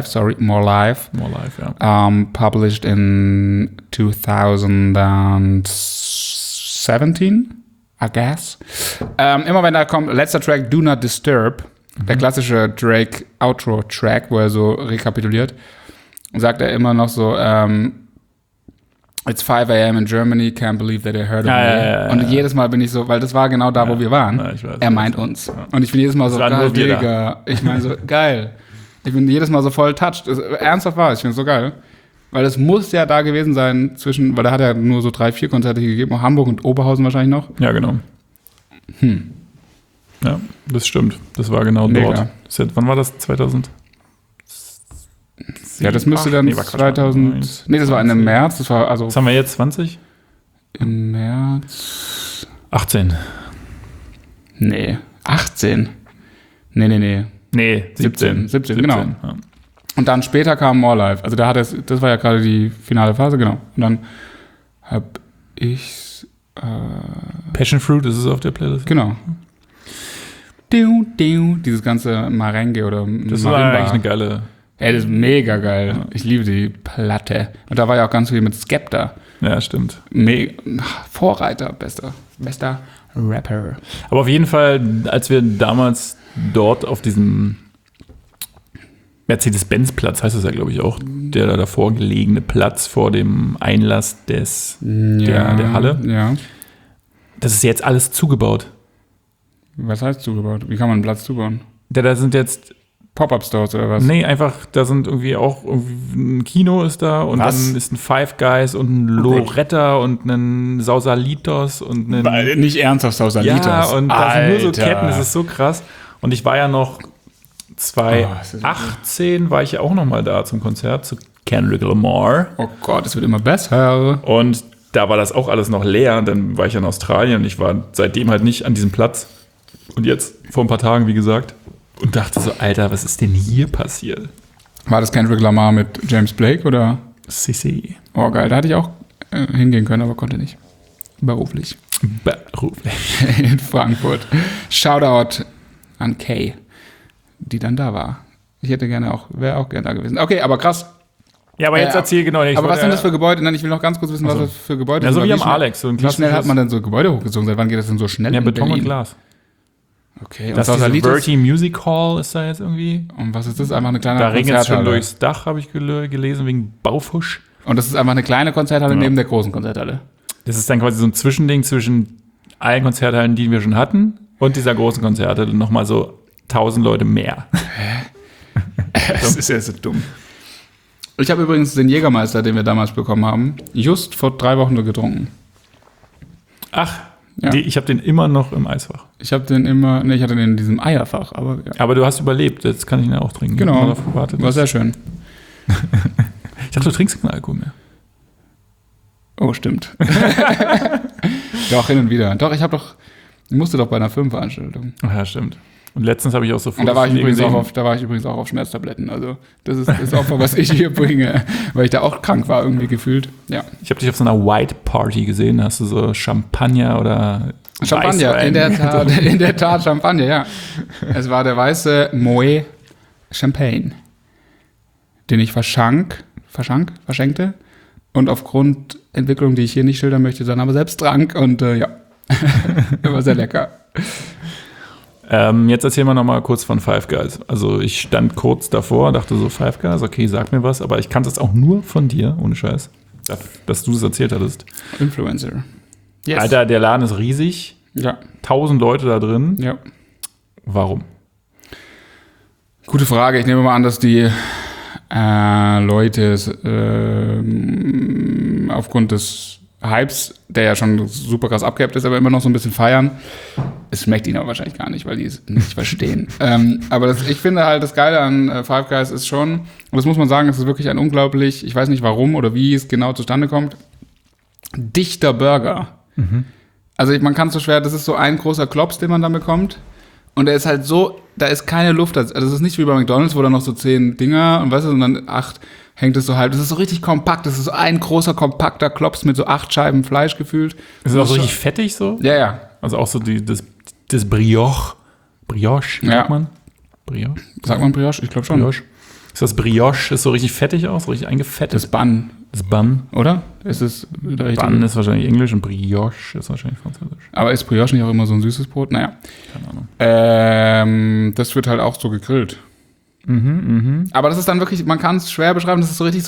Ja. published in 2017, I guess. Immer wenn da kommt, letzter Track, Do Not Disturb, der klassische Drake Outro-Track, wo er so rekapituliert, sagt er immer noch so, It's 5 a.m. in Germany, can't believe that I heard of me. Ja. Und jedes Mal bin ich so, weil das war genau da, wo wir waren. Ja, ich weiß, er meint uns. Und ich bin jedes Mal so, waren geil, nur wir Digga. Ich meine so, geil. Ich bin jedes Mal so voll touched. Ernsthaft war es, ich finde es so geil. Weil es muss ja da gewesen sein zwischen, weil da hat er nur so 3-4 Konzerte gegeben, auch Hamburg und Oberhausen wahrscheinlich noch. Ja, genau. Ja, das stimmt. Das war genau Mega. dort. Wann war das? 2000? Ja, das müsste dann 2000. Nee, das war im März. Das war also. Was haben wir jetzt? 20? Im März. 18. Nee. 18. Nee. Nee, 17, genau. Ja. Und dann später kam More Life. Also da hat es, das war ja gerade die finale Phase, genau. Und dann hab ich Passion Fruit, ist es auf der Playlist? genau. Dieses ganze Merengue oder Das war eigentlich eine geile. Ey, das ist mega geil. Ja. Ich liebe die Platte. Und da war ja auch ganz viel mit Skepta. Ja, stimmt. Vorreiter, bester Rapper. Aber auf jeden Fall, als wir damals dort auf diesem Mercedes-Benz-Platz, heißt das ja, glaube ich, auch, der da davor gelegene Platz vor dem Einlass der Halle. Ja. Das ist jetzt alles zugebaut. Was heißt zugebaut? Wie kann man einen Platz zubauen? Da sind jetzt Pop-Up-Stores oder was? Nee, einfach, da sind irgendwie auch ein Kino ist da und was? Dann ist ein Five Guys und ein Loretta und ein Sausalitos und ein... Nicht ernsthaft Sausalitos. Ja, und da sind nur so Alter. Ketten, das ist so krass. Und ich war ja noch 2018 war ich ja auch noch mal da zum Konzert, zu Kendrick Lamar. Oh Gott, es wird immer besser. Und da war das auch alles noch leer. Und dann war ich in Australien und ich war seitdem halt nicht an diesem Platz. Und jetzt, vor ein paar Tagen, wie gesagt, und dachte so, Alter, was ist denn hier passiert? War das Kendrick Lamar mit James Blake oder? CC. Oh geil, da hatte ich auch hingehen können, aber konnte nicht. Beruflich. In Frankfurt. Shoutout an Kay, die dann da war. Ich hätte gerne auch, wäre auch gerne da gewesen. Okay, aber krass. Ja, aber jetzt erzähl genau nicht. Aber was sind das für Gebäude? Nein, ich will noch ganz kurz wissen, was das für Gebäude sind. Ja, so wie am schnell, Alex. So ein wie schnell hat man denn so Gebäude hochgezogen? Seit wann geht das denn so schnell ja, in Beton Berlin? und Glas. Okay, das ist diese Verti Music Hall ist da jetzt irgendwie. Und was ist das? Einfach eine kleine Konzerthalle. Da regnet es schon Konzerthalle. durchs Dach, habe ich gelesen, wegen Baufusch. Und das ist einfach eine kleine Konzerthalle neben der großen Konzerthalle. Das ist dann quasi so ein Zwischending zwischen allen Konzerthallen, die wir schon hatten, und dieser großen Konzerthalle. Nochmal so 1000 Leute mehr. Das ist ja so dumm. Ich habe übrigens den Jägermeister, den wir damals bekommen haben, just vor 3 Wochen nur getrunken. Ach, ja. Ich habe den immer noch im Eisfach. Ich habe den immer, ich hatte den in diesem Eierfach, aber ja. Aber du hast überlebt, jetzt kann ich ihn ja auch trinken. Genau, war sehr schön. Ich dachte, du trinkst keinen Alkohol mehr. Oh, stimmt. Doch, hin und wieder. Doch, ich musste doch bei einer Firmenveranstaltung. Ach ja, stimmt. Und letztens habe ich auch so Und da war ich übrigens auch auf Schmerztabletten. Also das ist das Opfer, was ich hier bringe, weil ich da auch krank war irgendwie gefühlt. Ja. Ich habe dich auf so einer White Party gesehen. Hast du so Champagner oder Champagner? Weißwein? In der Tat Champagner, ja. Es war der weiße Moët Champagne, den ich verschenkte und aufgrund Entwicklung, die ich hier nicht schildern möchte, dann aber selbst trank und ja, war sehr lecker. Jetzt erzählen wir noch mal kurz von Five Guys. Also ich stand kurz davor, dachte so, Five Guys, okay, sag mir was, aber ich kannte es auch nur von dir, ohne Scheiß, dass du es erzählt hattest. Influencer. Yes. Alter, der Laden ist riesig. Ja. 1000 Leute da drin. Ja. Warum? Gute Frage. Ich nehme mal an, dass die Leute aufgrund des Hypes, der ja schon super krass abgehypt ist, aber immer noch so ein bisschen feiern. Es schmeckt ihnen aber wahrscheinlich gar nicht, weil die es nicht verstehen. Aber ich finde halt, das Geile an Five Guys ist schon, und das muss man sagen, es ist wirklich ein unglaublich, ich weiß nicht warum oder wie es genau zustande kommt, dichter Burger. Mhm. Also man kann es so schwer, das ist so ein großer Klops, den man dann bekommt. Und der ist halt so, da ist keine Luft. Also es ist nicht wie bei McDonald's, wo da noch so 10 Dinger und weißt du, und dann 8 hängt es so halb. Das ist so richtig kompakt. Das ist so ein großer, kompakter Klops mit so 8 Scheiben Fleisch gefühlt. Ist das auch so richtig fettig so? Ja, ja. Also auch so das Brioche. Brioche, sagt man? Brioche? Sagt man Brioche? Ich glaube schon. Brioche. Ist das Brioche? Ist so richtig fettig aus? So richtig eingefettet? Das Bun. Das Bun. Oder? Ist es Bun ist wahrscheinlich Englisch und Brioche ist wahrscheinlich Französisch. Aber ist Brioche nicht auch immer so ein süßes Brot? Naja. Keine Ahnung. Das wird halt auch so gegrillt. Aber das ist dann wirklich, man kann es schwer beschreiben, das ist so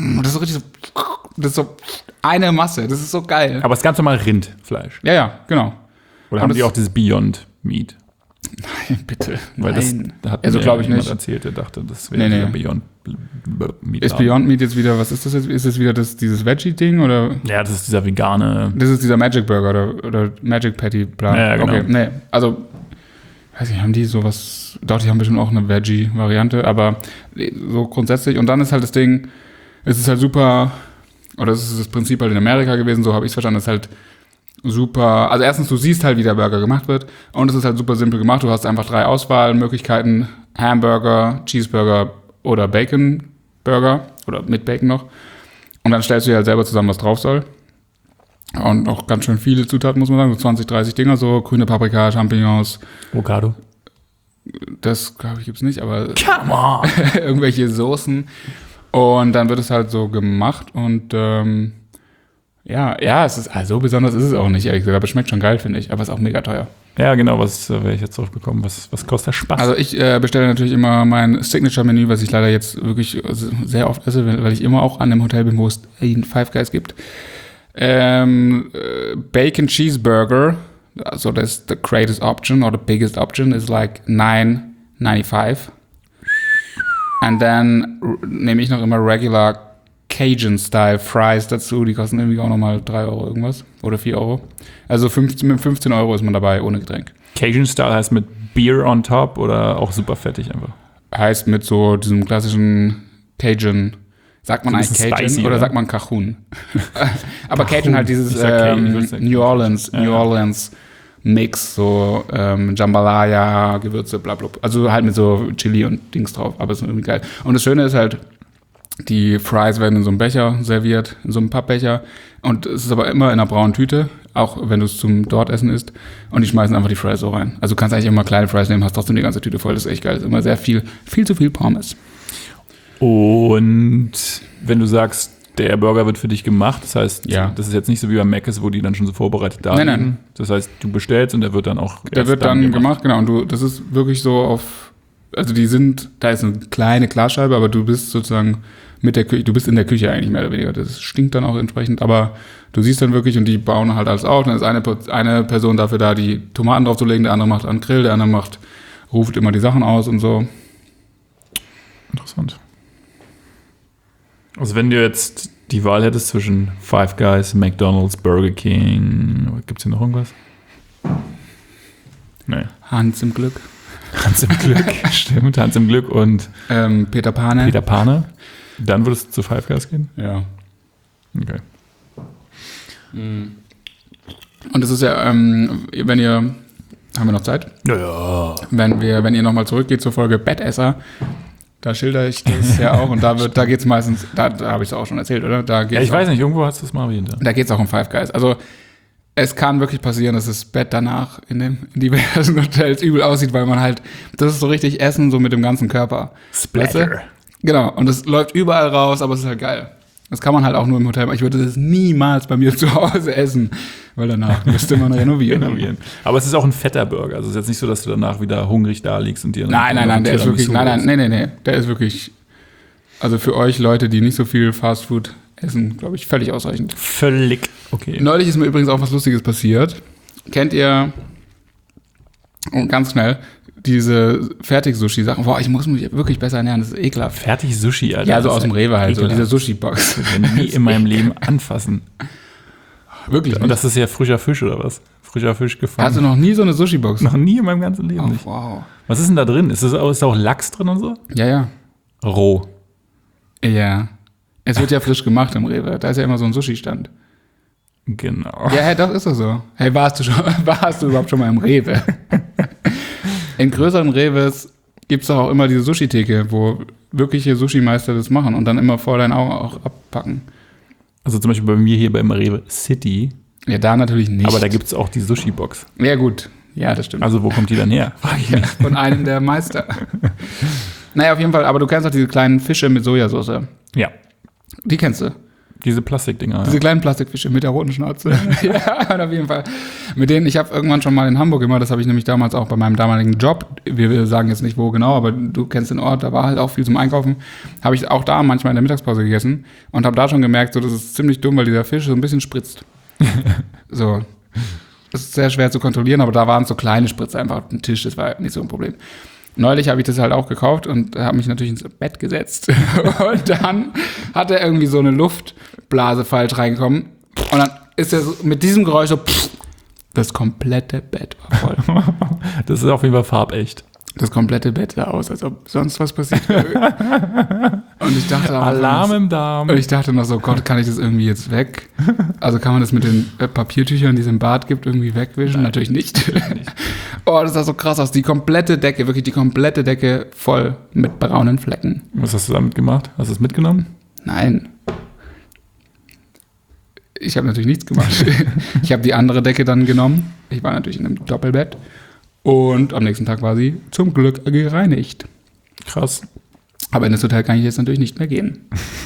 eine Masse, das ist so geil. Aber es ist ganz normal Rindfleisch. Ja, genau. Oder haben die auch dieses Beyond Meat? Nein, bitte. Weil das hat mir glaube ich jemand nicht. erzählt, der dachte, das wäre dieser Beyond Meat. Ist Beyond Meat jetzt wieder, was ist das jetzt? Ist das wieder dieses Veggie-Ding oder? Ja, das ist dieser vegane. Das ist dieser Magic Burger oder Magic Patty, bla. Ja, genau. Okay, nee, also, weiß nicht, haben die sowas, doch, die haben bestimmt auch eine Veggie-Variante, aber so grundsätzlich. Und dann ist halt das Ding, es ist halt super, oder das ist das Prinzip halt in Amerika gewesen, so habe ich es verstanden, es ist halt super, also erstens, du siehst halt, wie der Burger gemacht wird und es ist halt super simpel gemacht. Du hast einfach 3 Auswahlmöglichkeiten, Hamburger, Cheeseburger oder Bacon Burger oder mit Bacon noch. Und dann stellst du dir halt selber zusammen, was drauf soll. Und auch ganz schön viele Zutaten, muss man sagen, so 20, 30 Dinger, so grüne Paprika, Champignons. Avocado. Das, glaube ich, gibt's nicht, aber Come on! irgendwelche Soßen. Und dann wird es halt so gemacht und ja, es ist, also so besonders ist es auch nicht, ehrlich gesagt, aber es schmeckt schon geil, finde ich, aber es ist auch mega teuer. Ja, genau, wäre ich jetzt drauf gekommen. Was kostet der Spaß? Also ich bestelle natürlich immer mein Signature-Menü, was ich leider jetzt wirklich sehr oft esse, weil ich immer auch an einem Hotel bin, wo es einen Five Guys gibt. Bacon Cheeseburger, also that's the greatest option or the biggest option is like $9.95. And then nehme ich noch immer regular Cajun-Style Fries dazu, die kosten irgendwie auch nochmal 3 Euro irgendwas oder 4 Euro. Also mit 15 Euro ist man dabei, ohne Getränk. Cajun-Style heißt mit Beer on top oder auch super fettig einfach? Heißt mit so diesem klassischen Cajun, sagt man eigentlich Cajun spicy, oder sagt man Cajun? Aber Cajun halt dieses Ich sag Cajun, ich würd sagen New Orleans Mix, so Jambalaya, Gewürze, bla bla. Also halt mit so Chili und Dings drauf, aber es ist irgendwie geil. Und das Schöne ist halt, die Fries werden in so einem Becher serviert, in so einem Pappbecher. Und es ist aber immer in einer braunen Tüte, auch wenn du es zum Dortessen isst. Und die schmeißen einfach die Fries so rein. Also du kannst eigentlich immer kleine Fries nehmen, hast trotzdem die ganze Tüte voll. Das ist echt geil. Das ist immer sehr viel zu viel Pommes. Und wenn du sagst, der Burger wird für dich gemacht, das heißt, Ja. das ist jetzt nicht so wie bei Mc's, wo die dann schon so vorbereitet da liegen. Nein. Das heißt, du bestellst und der wird dann auch Der wird dann gemacht, genau. Und das ist wirklich so auf, also da ist eine kleine Glasscheibe, aber du bist sozusagen mit der Küche, du bist in der Küche eigentlich mehr oder weniger. Das stinkt dann auch entsprechend, aber du siehst dann wirklich und die bauen halt alles auf. Dann ist eine Person dafür da, die Tomaten drauf zu legen, der andere macht an den Grill, der andere ruft immer die Sachen aus und so. Interessant. Also wenn du jetzt die Wahl hättest zwischen Five Guys, McDonald's, Burger King, gibt's hier noch irgendwas? Nee. Hans im Glück. Hans im Glück, stimmt, Hans im Glück und Peter Pane. Peter Pane. Dann würdest du zu Five Guys gehen? Ja. Okay. Und das ist ja, haben wir noch Zeit? Ja. Wenn ihr nochmal zurückgeht zur Folge Bettesser, da schilder ich das ja auch und da geht's meistens, da habe ich es auch schon erzählt, oder? Da geht's Ich weiß nicht, irgendwo hast du es mal erwähnt. Da geht's auch um Five Guys. Also es kann wirklich passieren, dass das Bett danach in diversen Hotels übel aussieht, weil man halt, das ist so richtig Essen, so mit dem ganzen Körper. Splatter. Weißt du? Genau, und es läuft überall raus, aber es ist halt geil. Das kann man halt auch nur im Hotel machen. Ich würde das niemals bei mir zu Hause essen, weil danach müsste man renovieren. Aber es ist auch ein fetter Burger. Also es ist jetzt nicht so, dass du danach wieder hungrig da liegst und dir Nein, der ist wirklich, nee, der ist wirklich, also für euch Leute, die nicht so viel Fastfood essen, glaube ich, völlig ausreichend. Völlig okay. Neulich ist mir übrigens auch was Lustiges passiert. Kennt ihr, ganz schnell, diese Fertig-Sushi-Sachen? Boah, ich muss mich wirklich besser ernähren, das ist ekelhaft. Fertig-Sushi, Alter. Ja, so aus dem Rewe halt, so ekelhaft. diese Sushi-Box. Ich werde nie in meinem Leben anfassen. Wirklich Und nicht? das ist ja frischer Fisch, oder was? Frischer Fisch gefangen. Hast du noch nie so eine Sushi-Box? Noch nie in meinem ganzen Leben Oh, nicht. wow. Was ist denn da drin? Ist da auch Lachs drin und so? Ja. Roh. Ja. Es wird ja frisch gemacht im Rewe. Da ist ja immer so ein Sushi-Stand. Genau. Ja, hey, doch, ist das so. Hey, warst du überhaupt schon mal im Rewe? In größeren Rewes gibt es doch auch immer diese Sushi-Theke, wo wirkliche Sushi-Meister das machen und dann immer vor deinen Augen auch abpacken. Also zum Beispiel bei mir hier beim Rewe City. Ja, da natürlich nicht. Aber da gibt es auch die Sushi-Box. Ja, gut. Ja, das stimmt. Also wo kommt die dann her? Frag ich mich. Von einem der Meister. Naja, auf jeden Fall. Aber du kennst doch diese kleinen Fische mit Sojasauce. Ja. Die kennst du. Diese Plastikdinger. Diese kleinen Plastikfische mit der roten Schnauze. Ja, auf jeden Fall. Mit denen, ich habe irgendwann schon mal in Hamburg immer, das habe ich nämlich damals auch bei meinem damaligen Job, wir sagen jetzt nicht wo genau, aber du kennst den Ort, da war halt auch viel zum Einkaufen, habe ich auch da manchmal in der Mittagspause gegessen und habe da schon gemerkt, so, das ist ziemlich dumm, weil dieser Fisch so ein bisschen spritzt. So. Das ist sehr schwer zu kontrollieren, aber da waren so kleine Spritze einfach auf dem Tisch, das war nicht so ein Problem. Neulich habe ich das halt auch gekauft und habe mich natürlich ins Bett gesetzt. Und dann hat er irgendwie so eine Luftblase falsch reingekommen. Und dann ist er so mit diesem Geräusch so, das komplette Bett war voll. Das ist auf jeden Fall farbecht. Das komplette Bett sah aus, als ob sonst was passiert wäre. Und ich dachte auch, Alarm im Darm. Und ich dachte noch so, Gott, kann ich das irgendwie jetzt weg? Also kann man das mit den Papiertüchern, die es im Bad gibt, irgendwie wegwischen? Nein, natürlich nicht. Oh, das sah so krass aus. Die komplette Decke, wirklich die komplette Decke voll mit braunen Flecken. Was hast du damit gemacht? Hast du es mitgenommen? Nein. Ich habe natürlich nichts gemacht. Ich habe die andere Decke dann genommen. Ich war natürlich in einem Doppelbett. Und am nächsten Tag war sie zum Glück gereinigt. Krass. Aber in das Hotel kann ich jetzt natürlich nicht mehr gehen.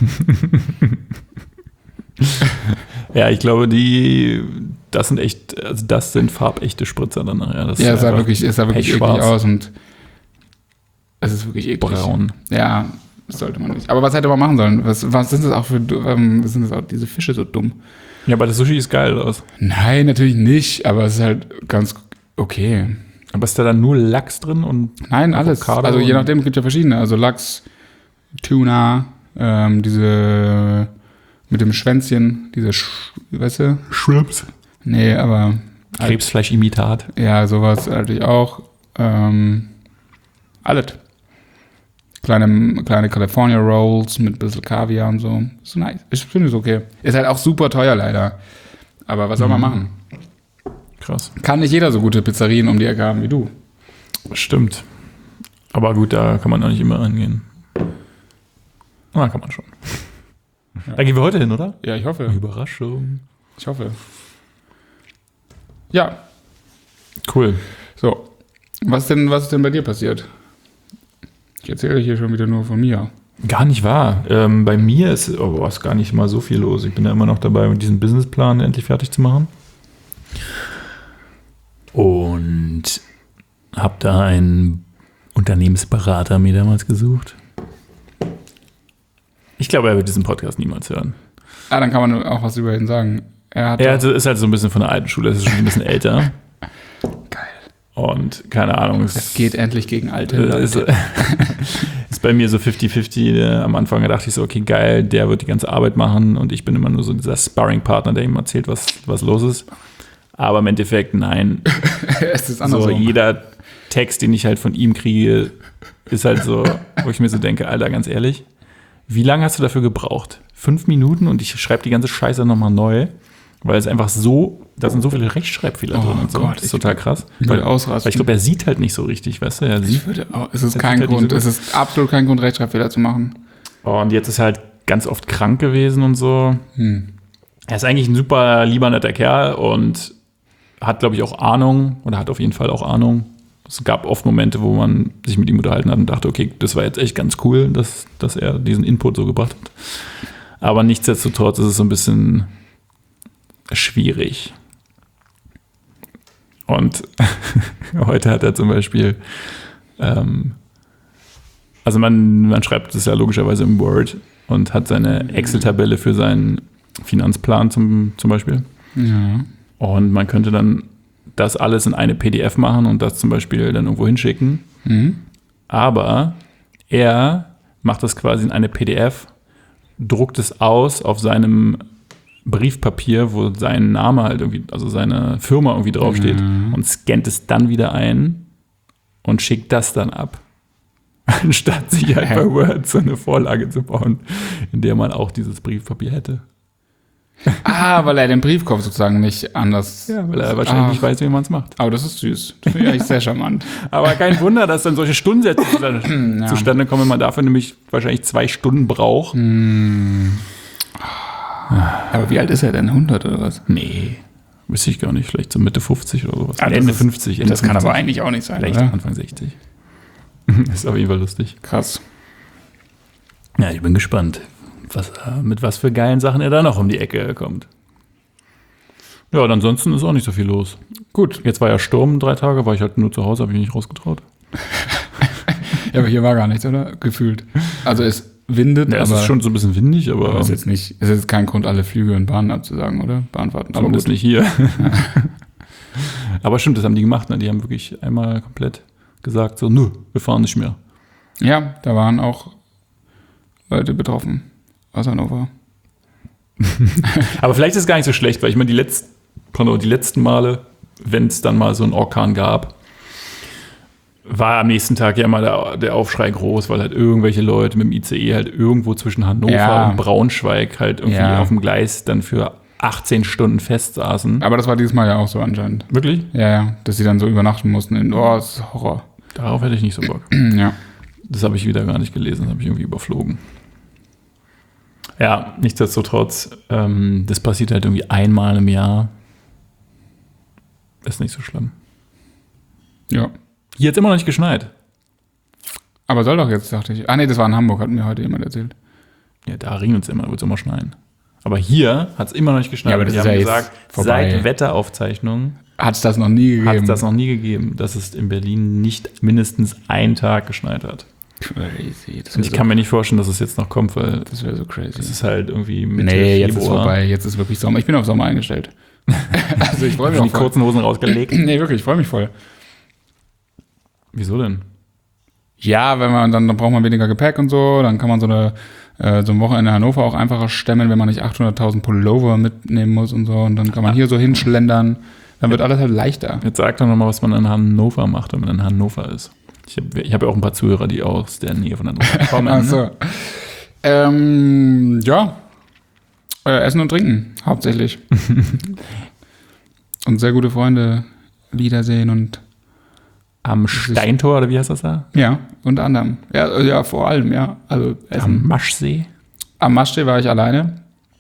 Ja, ich glaube, das sind echt, also das sind farbechte Spritzer dann nachher. Ja, es sah wirklich eklig aus und es ist wirklich eklig. Braun. Ja, das sollte man nicht. Aber was hätte man machen sollen? Was sind das auch für, sind das auch diese Fische so dumm? Ja, aber das Sushi ist geil aus. Nein, natürlich nicht, aber es ist halt ganz okay. Aber ist da dann nur Lachs drin und Nein, alles. Avocado Also je nachdem, es gibt ja verschiedene. Also Lachs, Tuna, diese mit dem Schwänzchen, diese, weißt du? Shrimps. Nee, aber Krebsfleischimitat. ja, sowas natürlich auch. Alles. Kleine California Rolls mit ein bisschen Kaviar und so. Ist nice. Ich finde es okay. Ist halt auch super teuer leider. Aber was soll man machen? Krass. Kann nicht jeder so gute Pizzerien um die Ecke haben wie du. Stimmt. Aber gut, da kann man auch nicht immer hingehen. Na, kann man schon. Ja. Da gehen wir heute hin, oder? Ja, ich hoffe. Überraschung. Ich hoffe. Ja. Cool. So. Was ist denn bei dir passiert? Ich erzähle hier schon wieder nur von mir. Gar nicht wahr. Bei mir ist gar nicht mal so viel los. Ich bin ja immer noch dabei, mit diesem Businessplan endlich fertig zu machen. Und habe da einen Unternehmensberater mir damals gesucht. Ich glaube, er wird diesen Podcast niemals hören. Ah, dann kann man auch was über ihn sagen. Ist halt so ein bisschen von der alten Schule, er ist schon ein bisschen älter. Geil. Und keine Ahnung. Es geht endlich gegen alte Leute. Ist bei mir so 50-50. Am Anfang dachte ich so, okay, geil, der wird die ganze Arbeit machen und ich bin immer nur so dieser Sparring-Partner, der ihm erzählt, was los ist. Aber im Endeffekt, nein. Es ist andersrum. So jeder Text, den ich halt von ihm kriege, ist halt so, wo ich mir so denke, Alter, ganz ehrlich, wie lange hast du dafür gebraucht? 5 Minuten und ich schreibe die ganze Scheiße nochmal neu, weil es einfach so, da sind so viele Rechtschreibfehler drin und so. Gott, das ist total krass. Ich würde ausrasten. Weil ich glaube, er sieht halt nicht so richtig, weißt du? Es ist kein Grund, es ist absolut kein Grund, Rechtschreibfehler zu machen. Und jetzt ist er halt ganz oft krank gewesen und so. Er ist eigentlich ein super lieber, netter Kerl und hat, glaube ich, auch Ahnung oder hat auf jeden Fall auch Ahnung. Es gab oft Momente, wo man sich mit ihm unterhalten hat und dachte, okay, das war jetzt echt ganz cool, dass er diesen Input so gebracht hat. Aber nichtsdestotrotz ist es so ein bisschen schwierig. Und heute hat er zum Beispiel, also man schreibt das ja logischerweise im Word und hat seine Excel-Tabelle für seinen Finanzplan zum Beispiel. Ja. Und man könnte dann das alles in eine PDF machen und das zum Beispiel dann irgendwo hinschicken. Aber er macht das quasi in eine PDF, druckt es aus auf seinem Briefpapier, wo sein Name halt irgendwie, also seine Firma irgendwie draufsteht und scannt es dann wieder ein und schickt das dann ab. Anstatt sich halt bei Word so eine Vorlage zu bauen, in der man auch dieses Briefpapier hätte. Ah, weil er den Briefkopf sozusagen nicht anders... Ja, weil er wahrscheinlich nicht weiß, wie man es macht. Aber das ist süß. Das finde ich eigentlich sehr charmant. Aber kein Wunder, dass dann solche Stundensätze zustande kommen, wenn man dafür nämlich wahrscheinlich 2 Stunden braucht. Aber wie alt ist er denn? 100 oder was? Nee, wüsste ich gar nicht. Vielleicht so Mitte 50 oder sowas. Ah, Ende 50. Das kann aber eigentlich auch nicht sein, vielleicht oder? Anfang 60. Ist auf jeden Fall lustig. Krass. Ja, ich bin gespannt. mit was für geilen Sachen er da noch um die Ecke kommt. Ja, und ansonsten ist auch nicht so viel los. Gut. Jetzt war ja Sturm 3 Tage, war ich halt nur zu Hause, habe ich mich nicht rausgetraut. Ja, aber hier war gar nichts, oder? Gefühlt. Also es windet, Ja, aber es ist schon so ein bisschen windig, aber es ist jetzt kein Grund, alle Flüge und Bahnen abzusagen, oder? Bahnfahrten. Aber zumindest gut. nicht hier. Aber stimmt, das haben die gemacht. Ne? Die haben wirklich einmal komplett gesagt, so, nö, wir fahren nicht mehr. Ja, da waren auch Leute betroffen aus Hannover. Aber vielleicht ist es gar nicht so schlecht, weil ich meine, die letzten Male, wenn es dann mal so einen Orkan gab, war am nächsten Tag ja immer der Aufschrei groß, weil halt irgendwelche Leute mit dem ICE halt irgendwo zwischen Hannover und Braunschweig halt irgendwie auf dem Gleis dann für 18 Stunden festsaßen. Aber das war dieses Mal ja auch so anscheinend. Wirklich? Ja, dass sie dann so übernachten mussten. Das ist Horror. Darauf hätte ich nicht so Bock. Ja. Das habe ich wieder gar nicht gelesen, das habe ich irgendwie überflogen. Ja, nichtsdestotrotz, das passiert halt irgendwie einmal im Jahr. Ist nicht so schlimm. Ja. Hier hat es immer noch nicht geschneit. Aber soll doch jetzt, dachte ich. Ah, nee, das war in Hamburg, hat mir heute jemand erzählt. Ja, da regnet es immer, wird es immer schneien. Aber hier hat es immer noch nicht geschneit. Ja, aber das die ist haben ja gesagt, jetzt vorbei. seit Wetteraufzeichnungen Hat es das noch nie gegeben? hat es das noch nie gegeben, dass es in Berlin nicht mindestens einen Tag geschneit hat. Crazy. Und ich kann mir nicht vorstellen, dass es jetzt noch kommt, weil Das wäre so crazy. es ist halt irgendwie Mitte Nee, jetzt ist Februar. vorbei. Jetzt ist wirklich Sommer. Ich bin auf Sommer eingestellt. Also ich freue mich Schon auch die voll. kurzen Hosen rausgelegt. Nee, wirklich, ich freue mich voll. Wieso denn? Ja, dann braucht man weniger Gepäck und so. Dann kann man so ein Wochenende in Hannover auch einfacher stemmen, wenn man nicht 800.000 Pullover mitnehmen muss und so. Und dann kann man hier so hinschlendern. Dann wird alles halt leichter. Jetzt sag doch nochmal, was man in Hannover macht, wenn man in Hannover ist. Ich hab ja auch ein paar Zuhörer, die aus der Nähe von Hannover kommen. Ach so. Ja. Essen und Trinken, hauptsächlich. Und sehr gute Freunde wiedersehen und Am Steintor, oder wie heißt das da? ja, unter anderem. Ja, vor allem, ja. Also Essen. Am Maschsee. Am Maschsee war ich alleine.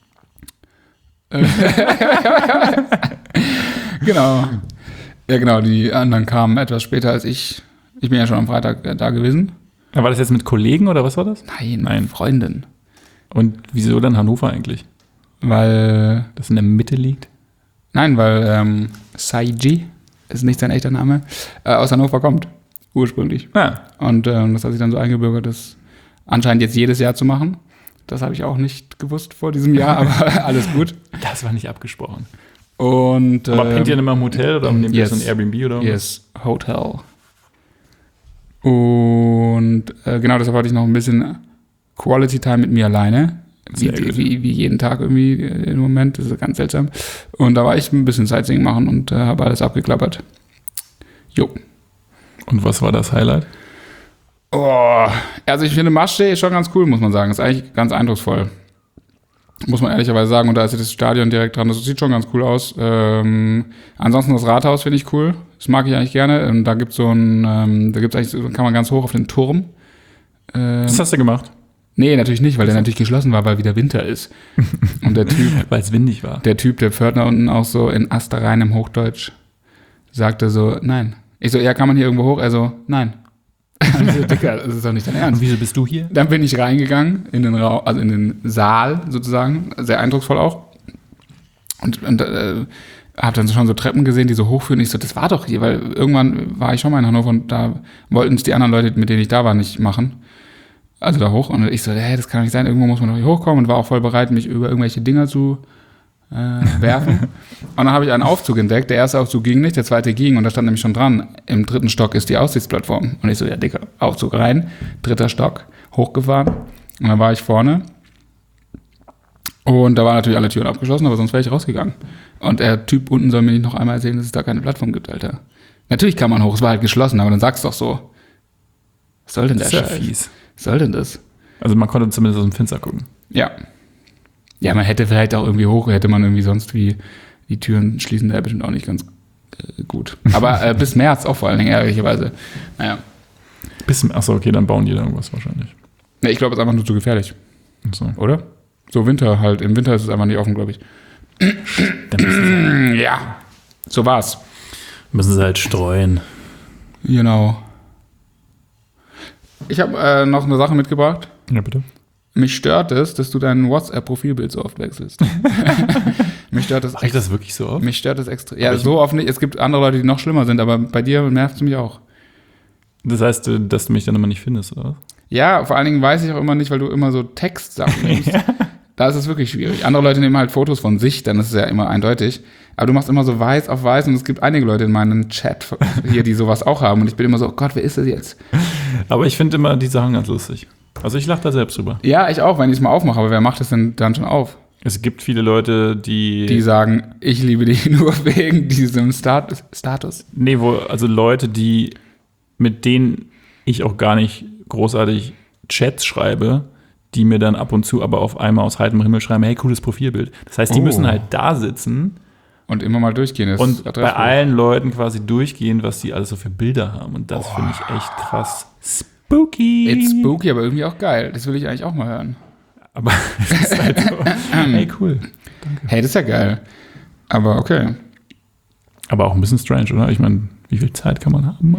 Genau. Ja, genau, die anderen kamen etwas später als ich. Ich bin ja schon am Freitag da gewesen. Ja, war das jetzt mit Kollegen oder was war das? Nein. Freundin. Und wieso dann Hannover eigentlich? Weil Das in der Mitte liegt? Saiji, ist nicht sein echter Name, aus Hannover kommt, ursprünglich. Ja. Und das hat sich dann so eingebürgert, das anscheinend jetzt jedes Jahr zu machen. Das habe ich auch nicht gewusst vor diesem Jahr, aber alles gut. Das war nicht abgesprochen. Und, Aber pennt ihr denn immer im Hotel oder nehmt ihr yes. so ein Airbnb oder was? Yes, Hotel. Und genau, deshalb hatte ich noch ein bisschen Quality Time mit mir alleine. Sehr gut. Wie jeden Tag irgendwie im Moment. Das ist ganz seltsam. Und da war ich ein bisschen Sightseeing machen und habe alles abgeklappert. Jo. Und was war das Highlight? Oh, also ich finde Maschsee schon ganz cool, muss man sagen. Ist eigentlich ganz eindrucksvoll. Muss man ehrlicherweise sagen. Und da ist ja das Stadion direkt dran. Das sieht schon ganz cool aus. Ansonsten das Rathaus finde ich cool. Das mag ich eigentlich gerne. Und da gibt es kann man ganz hoch auf den Turm. Was hast du gemacht? Nee, natürlich nicht, weil der natürlich geschlossen war, weil wieder Winter ist. Und der Weil es windig war. der Pförtner unten auch so in Asterein im Hochdeutsch sagte so, nein. Ich so, ja, kann man hier irgendwo hoch? Er so, nein. Also, Dicker, das ist doch nicht dein Ernst. Und wieso bist du hier? Dann bin ich reingegangen in den Raum, also in den Saal sozusagen, sehr eindrucksvoll auch. Und habe dann schon so Treppen gesehen, die so hochführen. Ich so, das war doch hier, weil irgendwann war ich schon mal in Hannover und da wollten es die anderen Leute, mit denen ich da war, nicht machen. Also da hoch. Und ich so, das kann doch nicht sein, irgendwo muss man doch hier hochkommen und war auch voll bereit, mich über irgendwelche Dinger zu werfen. Und dann habe ich einen Aufzug entdeckt. Der erste Aufzug ging nicht, der zweite ging und da stand nämlich schon dran, im 3. Stock ist die Aussichtsplattform. Und ich so, ja, Dicker, Aufzug rein, 3. Stock, hochgefahren. Und dann war ich vorne. Und da waren natürlich alle Türen abgeschlossen, aber sonst wäre ich rausgegangen. Und der Typ unten soll mir nicht noch einmal erzählen, dass es da keine Plattform gibt, Alter. Natürlich kann man hoch, es war halt geschlossen, aber dann sag's doch so. Was soll denn der Das ist ja Scheiß? fies. Was soll denn das? Also man konnte zumindest aus dem Fenster gucken. Ja. Ja, man hätte vielleicht auch irgendwie hoch, hätte man irgendwie sonst wie die Türen schließen, da bestimmt auch nicht ganz gut. Aber bis März auch vor allen Dingen, ehrlicherweise. Naja. Achso, okay, dann bauen die da irgendwas wahrscheinlich. Nee, ich glaube, es ist einfach nur zu gefährlich, Achso. oder? So Winter halt. Im Winter ist es einfach nicht offen, glaube ich. Dann Ja, so war's. müssen sie halt streuen. Genau. Ich habe noch eine Sache mitgebracht. Ja, bitte. mich stört es, dass du dein WhatsApp-Profilbild so oft wechselst. Mich stört das. Mach ich das wirklich so oft? Mich stört das extra. Ja, so oft nicht. Es gibt andere Leute, die noch schlimmer sind, aber bei dir nervt es mich auch. Das heißt, dass du mich dann immer nicht findest, oder was? Ja, vor allen Dingen weiß ich auch immer nicht, weil du immer so Textsachen nimmst. Da ist es wirklich schwierig. Andere Leute nehmen halt Fotos von sich, dann ist es ja immer eindeutig. Aber du machst immer so weiß auf weiß und es gibt einige Leute in meinem Chat hier, die sowas auch haben. Und ich bin immer so, oh Gott, wer ist das jetzt? Aber ich finde immer die Sachen ganz lustig. Also ich lache da selbst drüber. Ja, ich auch, wenn ich es mal aufmache. Aber wer macht das denn dann schon auf? Es gibt viele Leute, die sagen, ich liebe dich nur wegen diesem Status. Nee, also Leute, mit denen ich auch gar nicht großartig Chats schreibe, die mir dann ab und zu aber auf einmal aus heiterem Himmel schreiben, hey, cooles Profilbild. Das heißt, die müssen halt da sitzen und immer mal durchgehen. Und bei allen Leuten quasi durchgehen, was die alles so für Bilder haben. Und das finde ich echt krass spooky. It's spooky, aber irgendwie auch geil. Das will ich eigentlich auch mal hören. Aber es ist halt so, hey, cool. Danke. Hey, das ist ja geil. Aber okay. Aber auch ein bisschen strange, oder? Ich meine, wie viel Zeit kann man haben?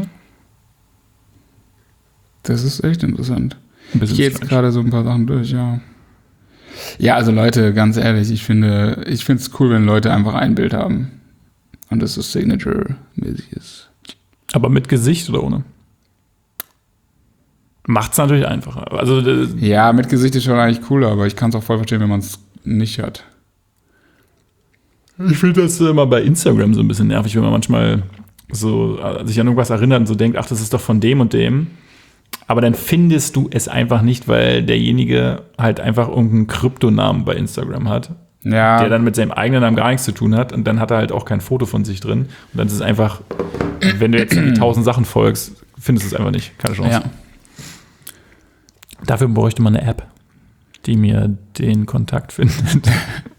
Das ist echt interessant. Ich gehe jetzt gerade so ein paar Sachen durch, ja. Ja, also Leute, ganz ehrlich, ich finde es cool, wenn Leute einfach ein Bild haben. Und das so Signature-mäßig ist. Aber mit Gesicht oder ohne? Macht's natürlich einfacher. Also, ja, mit Gesicht ist schon eigentlich cooler, aber ich kann es auch voll verstehen, wenn man es nicht hat. Ich finde das immer bei Instagram so ein bisschen nervig, wenn man manchmal so sich an irgendwas erinnert und so denkt, ach, das ist doch von dem und dem. Aber dann findest du es einfach nicht, weil derjenige halt einfach irgendeinen Kryptonamen bei Instagram hat, der dann mit seinem eigenen Namen gar nichts zu tun hat. Und dann hat er halt auch kein Foto von sich drin. Und dann ist es einfach, wenn du jetzt irgendwie 1000 Sachen folgst, findest du es einfach nicht. Keine Chance. Ja. Dafür bräuchte man eine App, die mir den Kontakt findet.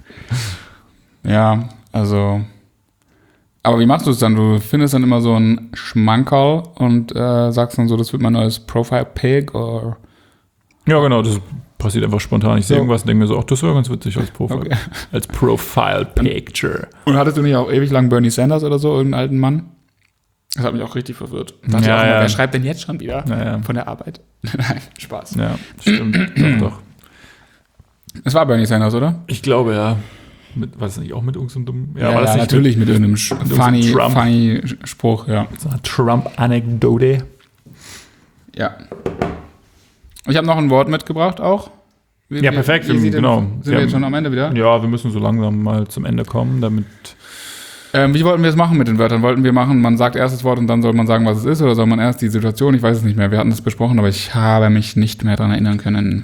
Ja, also. Aber wie machst du es dann? Du findest dann immer so ein Schmankerl und sagst dann so, das wird mein neues Profile-Pic oder? Ja, genau, das passiert einfach spontan. Ich sehe irgendwas und denke mir so, ach, das wäre ganz witzig als Profile. Okay. Als Profile-Picture. Und hattest du nicht auch ewig lang Bernie Sanders oder so, irgendeinen alten Mann? Das hat mich auch richtig verwirrt. Da dachte ich auch immer, wer schreibt denn jetzt schon wieder von der Arbeit? Nein, Spaß. Ja, stimmt. doch. Es war Bernie Sanders, oder? Ich glaube, ja. War das nicht auch mit irgendeinem dummen? Ja, war das nicht natürlich mit irgendeinem funny Spruch, ja. So eine Trump-Anekdote. Ja. Ich habe noch ein Wort mitgebracht auch. Perfekt. Genau. Sind wir jetzt schon am Ende wieder? Ja, wir müssen so langsam mal zum Ende kommen, damit... Wie wollten wir es machen mit den Wörtern? Wollten wir machen, man sagt erst das Wort und dann soll man sagen, was es ist? Oder soll man erst die Situation? Ich weiß es nicht mehr. Wir hatten das besprochen, aber ich habe mich nicht mehr daran erinnern können.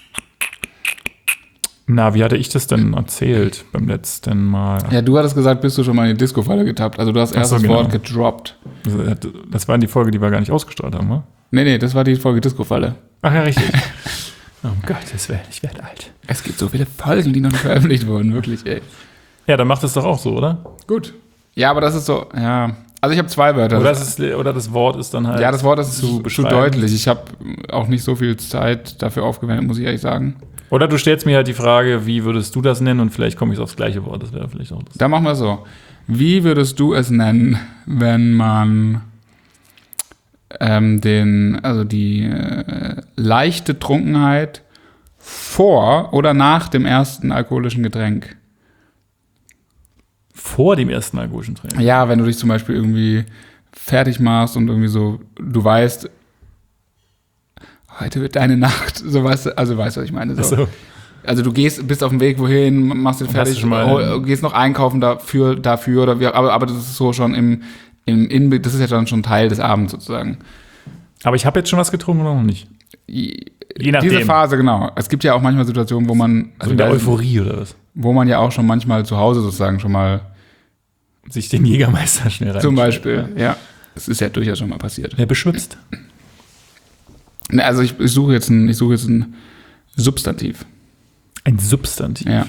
Na, wie hatte ich das denn erzählt beim letzten Mal? Ja, du hattest gesagt, bist du schon mal in die Disco-Falle getappt. Also du hast erst das Wort gedroppt. Das war die Folge, die wir gar nicht ausgestrahlt haben, oder? Nee, das war die Folge Disco-Falle. Ach ja, richtig. Oh Gott, ich werde alt. Es gibt so viele Folgen, die noch nicht veröffentlicht wurden, wirklich, ey. Ja, dann macht es doch auch so, oder? Gut. Ja, aber das ist so, ja. Also ich habe zwei Wörter. Oder das Wort ist dann halt. Ja, das Wort ist zu deutlich. Ich habe auch nicht so viel Zeit dafür aufgewendet, muss ich ehrlich sagen. Oder du stellst mir halt die Frage, wie würdest du das nennen und vielleicht komme ich aufs gleiche Wort. Das wäre vielleicht auch das. Da machen wir es so. Wie würdest du es nennen, wenn man die leichte Trunkenheit vor oder nach dem ersten alkoholischen Getränk? Vor dem ersten alkoholischen Getränk? Ja, wenn du dich zum Beispiel irgendwie fertig machst und irgendwie so, du weißt, heute wird deine Nacht, so weißt du, also weißt du, was ich meine. So. Also du bist auf dem Weg wohin, machst dich fertig, gehst noch einkaufen dafür oder wie, aber das ist so schon das ist ja dann schon Teil des Abends sozusagen. Aber ich habe jetzt schon was getrunken oder noch nicht? Je nachdem. Diese Phase, genau. Es gibt ja auch manchmal Situationen, wo man... Also in der Euphorie oder was? Wo man ja auch schon manchmal zu Hause sozusagen schon mal... sich den Jägermeister schnell rein. Zum Beispiel, ja. Das ist ja durchaus schon mal passiert. Wer beschwipst? Also ich suche jetzt ein Substantiv. Ein Substantiv? Ja.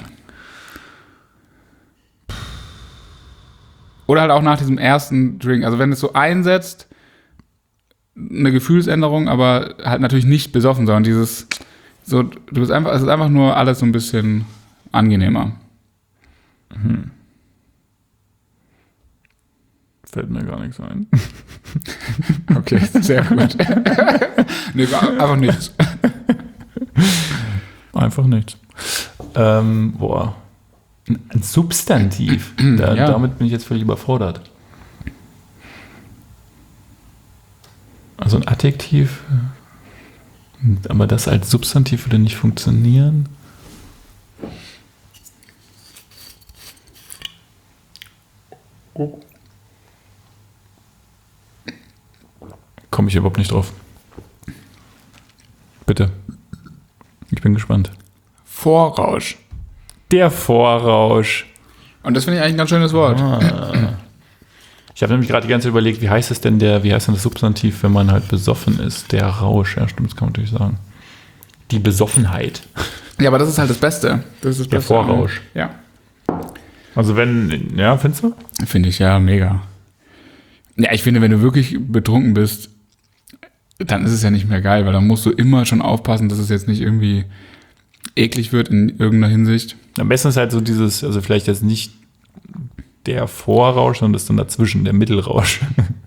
Oder halt auch nach diesem ersten Drink. Also wenn es so einsetzt, eine Gefühlsänderung, aber halt natürlich nicht besoffen, sondern dieses, so, es ist einfach nur alles so ein bisschen angenehmer. Fällt mir gar nichts ein. Okay, sehr gut. Nee, einfach nichts. Einfach nichts. Boah. Ein Substantiv. Ja. Damit bin ich jetzt völlig überfordert. Also ein Adjektiv, aber das als Substantiv würde nicht funktionieren. Komme ich überhaupt nicht drauf. Bitte. Ich bin gespannt. Vorrausch. Der Vorrausch. Und das finde ich eigentlich ein ganz schönes Wort. Ich habe nämlich gerade die ganze Zeit überlegt, wie heißt das Substantiv, wenn man halt besoffen ist? Der Rausch, ja stimmt, das kann man natürlich sagen. Die Besoffenheit. Ja, aber das ist halt das Beste. Das ist das Der Beste. Vorrausch. Ja. Also findest du? Finde ich, ja, mega. Ja, ich finde, wenn du wirklich betrunken bist, dann ist es ja nicht mehr geil, weil dann musst du immer schon aufpassen, dass es jetzt nicht irgendwie eklig wird in irgendeiner Hinsicht. Am besten ist halt so dieses, also vielleicht jetzt nicht der Vorrausch, sondern das dann dazwischen, der Mittelrausch.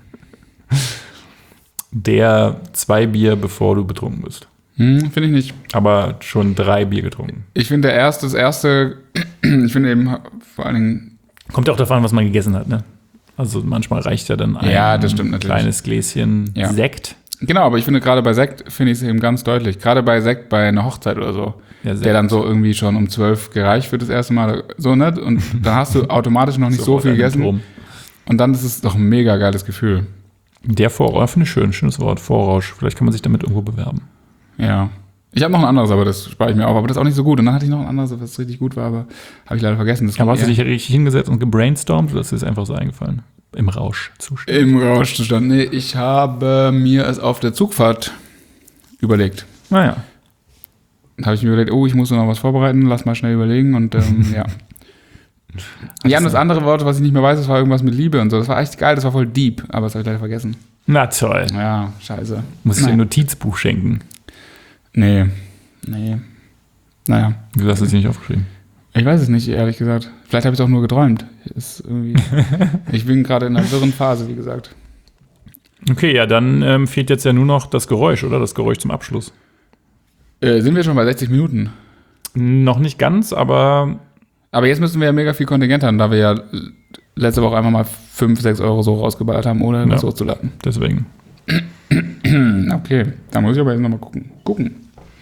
Der 2 Bier, bevor du betrunken bist. Finde ich nicht. Aber schon 3 Bier getrunken. Ich finde das erste, ich finde eben vor allen Dingen. Kommt ja auch davon, was man gegessen hat, ne? Also manchmal reicht ja dann ein das stimmt natürlich. Kleines Gläschen Sekt. Genau, aber ich finde gerade bei Sekt finde ich es eben ganz deutlich. Gerade bei Sekt bei einer Hochzeit oder so. Ja, der dann so irgendwie schon um 12 gereicht wird das erste Mal. So, ne? Und dann hast du automatisch noch nicht so viel gegessen. Und dann ist es doch ein mega geiles Gefühl. Der Vorrausch, finde ich schönes Wort, Vorrausch. Vielleicht kann man sich damit irgendwo bewerben. Ja. Ich habe noch ein anderes, aber das spare ich mir auf. Aber das ist auch nicht so gut. Und dann hatte ich noch ein anderes, was richtig gut war, aber habe ich leider vergessen. Aber hast du dich richtig hingesetzt und gebrainstormt oder ist dir das einfach so eingefallen? Im Rauschzustand? Im Rauschzustand. Nee, ich habe mir es auf der Zugfahrt überlegt. Naja. Da habe ich mir überlegt, ich muss noch was vorbereiten, lass mal schnell überlegen und ja. Ja, und das andere Wort, was ich nicht mehr weiß, das war irgendwas mit Liebe und so. Das war echt geil, das war voll deep, aber das habe ich leider vergessen. Na toll. Ja, scheiße. Muss ich dir ein Notizbuch schenken? Nee. Naja. Wieso hast du es nicht aufgeschrieben? Ich weiß es nicht, ehrlich gesagt. Vielleicht habe ich es auch nur geträumt. Ich bin gerade in einer wirren Phase, wie gesagt. Okay, ja, dann fehlt jetzt ja nur noch das Geräusch, oder? Das Geräusch zum Abschluss. Sind wir schon bei 60 Minuten? Noch nicht ganz, aber... Aber jetzt müssen wir ja mega viel Kontingent haben, da wir ja letzte Woche einfach mal 5, 6 Euro so rausgeballert haben, ohne das hochzuladen. Deswegen. Okay, da muss ich aber jetzt nochmal gucken.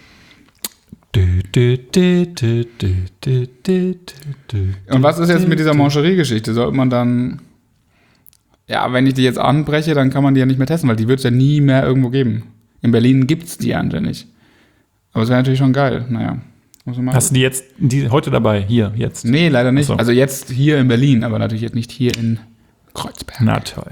Und was ist jetzt mit dieser Mancherie-Geschichte? Sollte man dann... Ja, wenn ich die jetzt anbreche, dann kann man die ja nicht mehr testen, weil die wird es ja nie mehr irgendwo geben. In Berlin gibt es die ja nicht. Aber es wäre natürlich schon geil. Naja, muss man mal. Hast du die jetzt heute dabei? Hier, jetzt? Nee, leider nicht. Ach so. Also jetzt hier in Berlin, aber natürlich jetzt nicht hier in Kreuzberg. Na toll.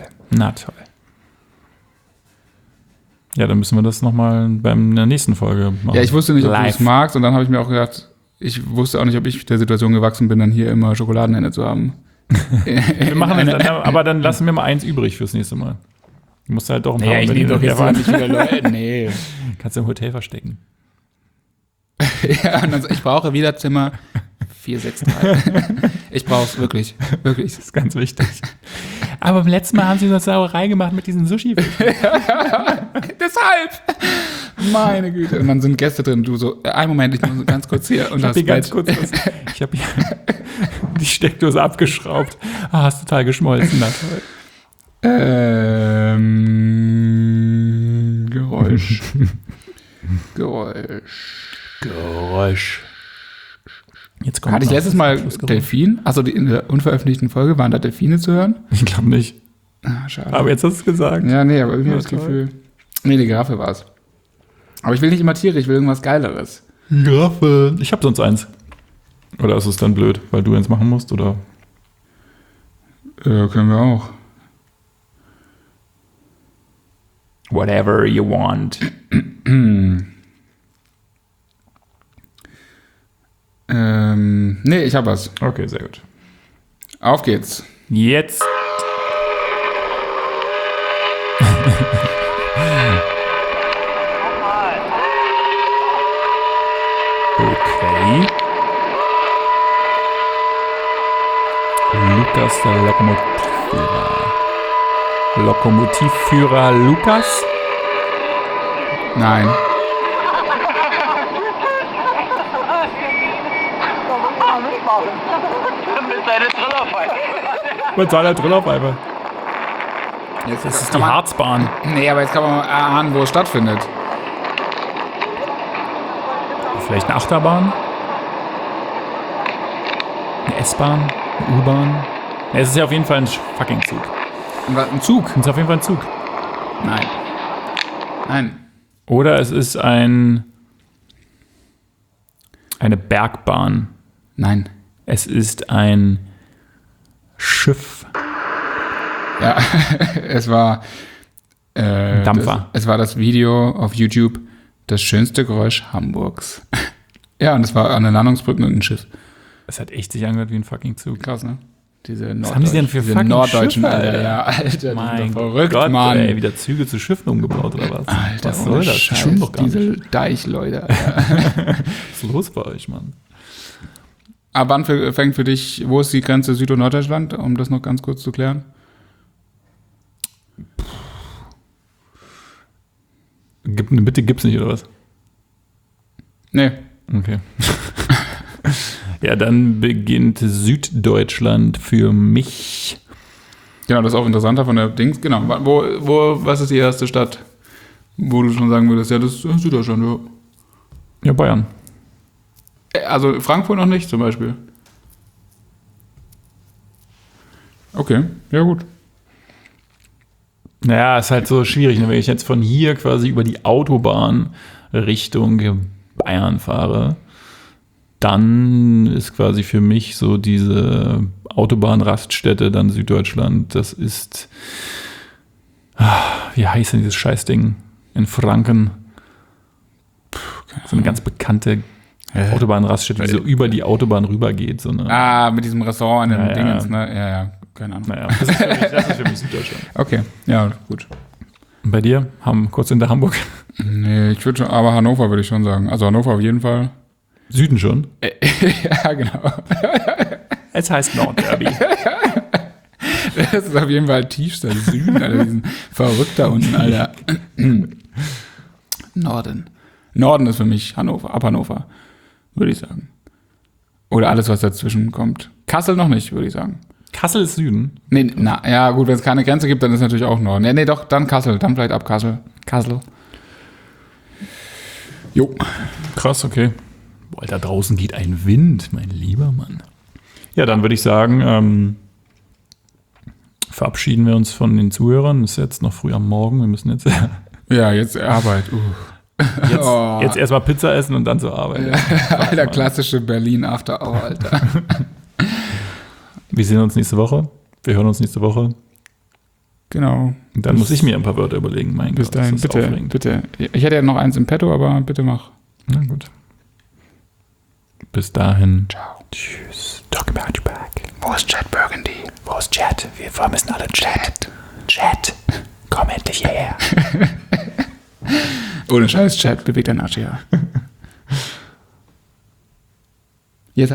Ja, dann müssen wir das nochmal bei der nächsten Folge machen. Ja, ich wusste nicht, ob du Live. es magst. Und dann habe ich mir auch gedacht, ich wusste auch nicht, ob ich der Situation gewachsen bin, dann hier immer Schokoladenhände zu haben. Wir machen das, aber dann lassen wir mal eins übrig fürs nächste Mal. Du musst halt doch ein paar ich nehme doch jetzt so nicht wieder Leute. Nee. Kannst du im Hotel verstecken. Ja, und dann so, ich brauche wieder Zimmer 463. Ich brauche es wirklich. Wirklich. Das ist ganz wichtig. Aber beim letzten Mal haben sie so eine Sauerei gemacht mit diesen Sushi. Deshalb. Meine Güte. Und dann sind Gäste drin. Du so, einen Moment, ich muss ganz kurz hier. Und Ich habe hier die Steckdose abgeschraubt. Hast total geschmolzen. Na toll. Geräusch. Jetzt kommt Hatte ich noch letztes Mal das Abschlussgeräusch. Delfin? Also in der unveröffentlichten Folge waren da Delfine zu hören? Ich glaube nicht. Ah, schade. Aber jetzt hast du es gesagt. Ja, nee, aber irgendwie Ja, habe ich das toll. Gefühl. Nee, die Giraffe war es. Aber ich will nicht immer Tiere, ich will irgendwas Geileres. Giraffe. Ich habe sonst eins. Oder ist es dann blöd, weil du eins machen musst? Oder? Können wir auch. Whatever you want. Nee, ich hab was. Okay, sehr gut. Auf geht's. Jetzt. Okay. Lukas, der Lokomotivführer. Lokomotivführer Lukas? Nein. Mit seiner Trillerpfeife. Mit seiner Trillerpfeife. Jetzt Das ist die Harzbahn. Nee, aber jetzt kann man mal erahnen, wo es stattfindet. Vielleicht eine Achterbahn? Eine S-Bahn? Eine U-Bahn? Ja, es ist ja auf jeden Fall ein fucking Zug. Ein Zug? Es ist auf jeden Fall ein Zug. Nein. Nein. Oder es ist eine Bergbahn. Nein. Es ist ein Schiff. Ja, es war Dampfer. Es war das Video auf YouTube, das schönste Geräusch Hamburgs. Ja, und es war an der Landungsbrücke und ein Schiff. Es hat echt sich angehört wie ein fucking Zug. Krass, ne? Diese haben die denn für diese fucking norddeutschen, Schiffe, Alter. Alter? Ja, Alter, Mein die sind doch verrückt, Gott, Mann. ey, wieder Züge zu Schiffen umgebaut oder was? Alter, was soll das? Scheiß, Schwimmt doch gar nicht. diese Deichleute. Alter. Was ist los bei euch, Mann? Aber wann fängt für dich, wo ist die Grenze Süd- und Norddeutschland, um das noch ganz kurz zu klären? Eine Bitte gibt's nicht, oder was? Nee. Okay. Ja, dann beginnt Süddeutschland für mich. Genau, das ist auch interessanter von der Dings. Genau, was ist die erste Stadt, wo du schon sagen würdest, ja, das ist Süddeutschland, ja. Ja, Bayern. Also Frankfurt noch nicht zum Beispiel. Okay, ja gut. Naja, ist halt so schwierig, ne? Wenn ich jetzt von hier quasi über die Autobahn Richtung Bayern fahre, dann ist quasi für mich so diese Autobahnraststätte dann Süddeutschland. Das ist, wie heißt denn dieses Scheißding in Franken? So eine ganz bekannte Autobahnraststätte, die so über die Autobahn rüber geht. So eine, Mit diesem Restaurant in den Ja, Dingens, ja. ne? Ja, keine Ahnung. naja, das ist für mich Süddeutschland. Okay, ja, gut. Und bei dir? Kurz hinter Hamburg? Nee, ich würde schon, aber Hannover würde ich schon sagen. Also Hannover auf jeden Fall. Süden schon? Ja, genau. Es heißt Nordderby. Das ist auf jeden Fall tiefster Süden, Alter. Diesen verrückt da unten, Alter. Norden ist für mich Hannover, ab Hannover, würde ich sagen. Oder alles, was dazwischen kommt. Kassel noch nicht, würde ich sagen. Kassel ist Süden. Nee, ja gut, wenn es keine Grenze gibt, dann ist natürlich auch Norden. Ja, nee, doch, dann Kassel, dann vielleicht ab Kassel. Jo. Krass, okay. Boah, da draußen geht ein Wind, mein lieber Mann. Ja, dann würde ich sagen, verabschieden wir uns von den Zuhörern. Es ist jetzt noch früh am Morgen. Wir müssen jetzt, Ja, jetzt Arbeit. jetzt erstmal Pizza essen und dann zur Arbeit. Alter, klassische Berlin After Hour, Alter. Wir sehen uns nächste Woche. Wir hören uns nächste Woche. Genau. Und dann muss ich mir ein paar Wörter überlegen. Mein Bis Gott, dahin, ist das bitte, aufregend. bitte. Ich hätte ja noch eins im Petto, aber bitte mach. Na gut. Bis dahin. Ciao. Tschüss. Talk about your back. Wo ist Chad Burgundy? Wo ist Chat? Wir vermissen alle Chat. Chat. Komm endlich hierher. Ohne Scheiß, Chad, bewegt dein Arsch, ja.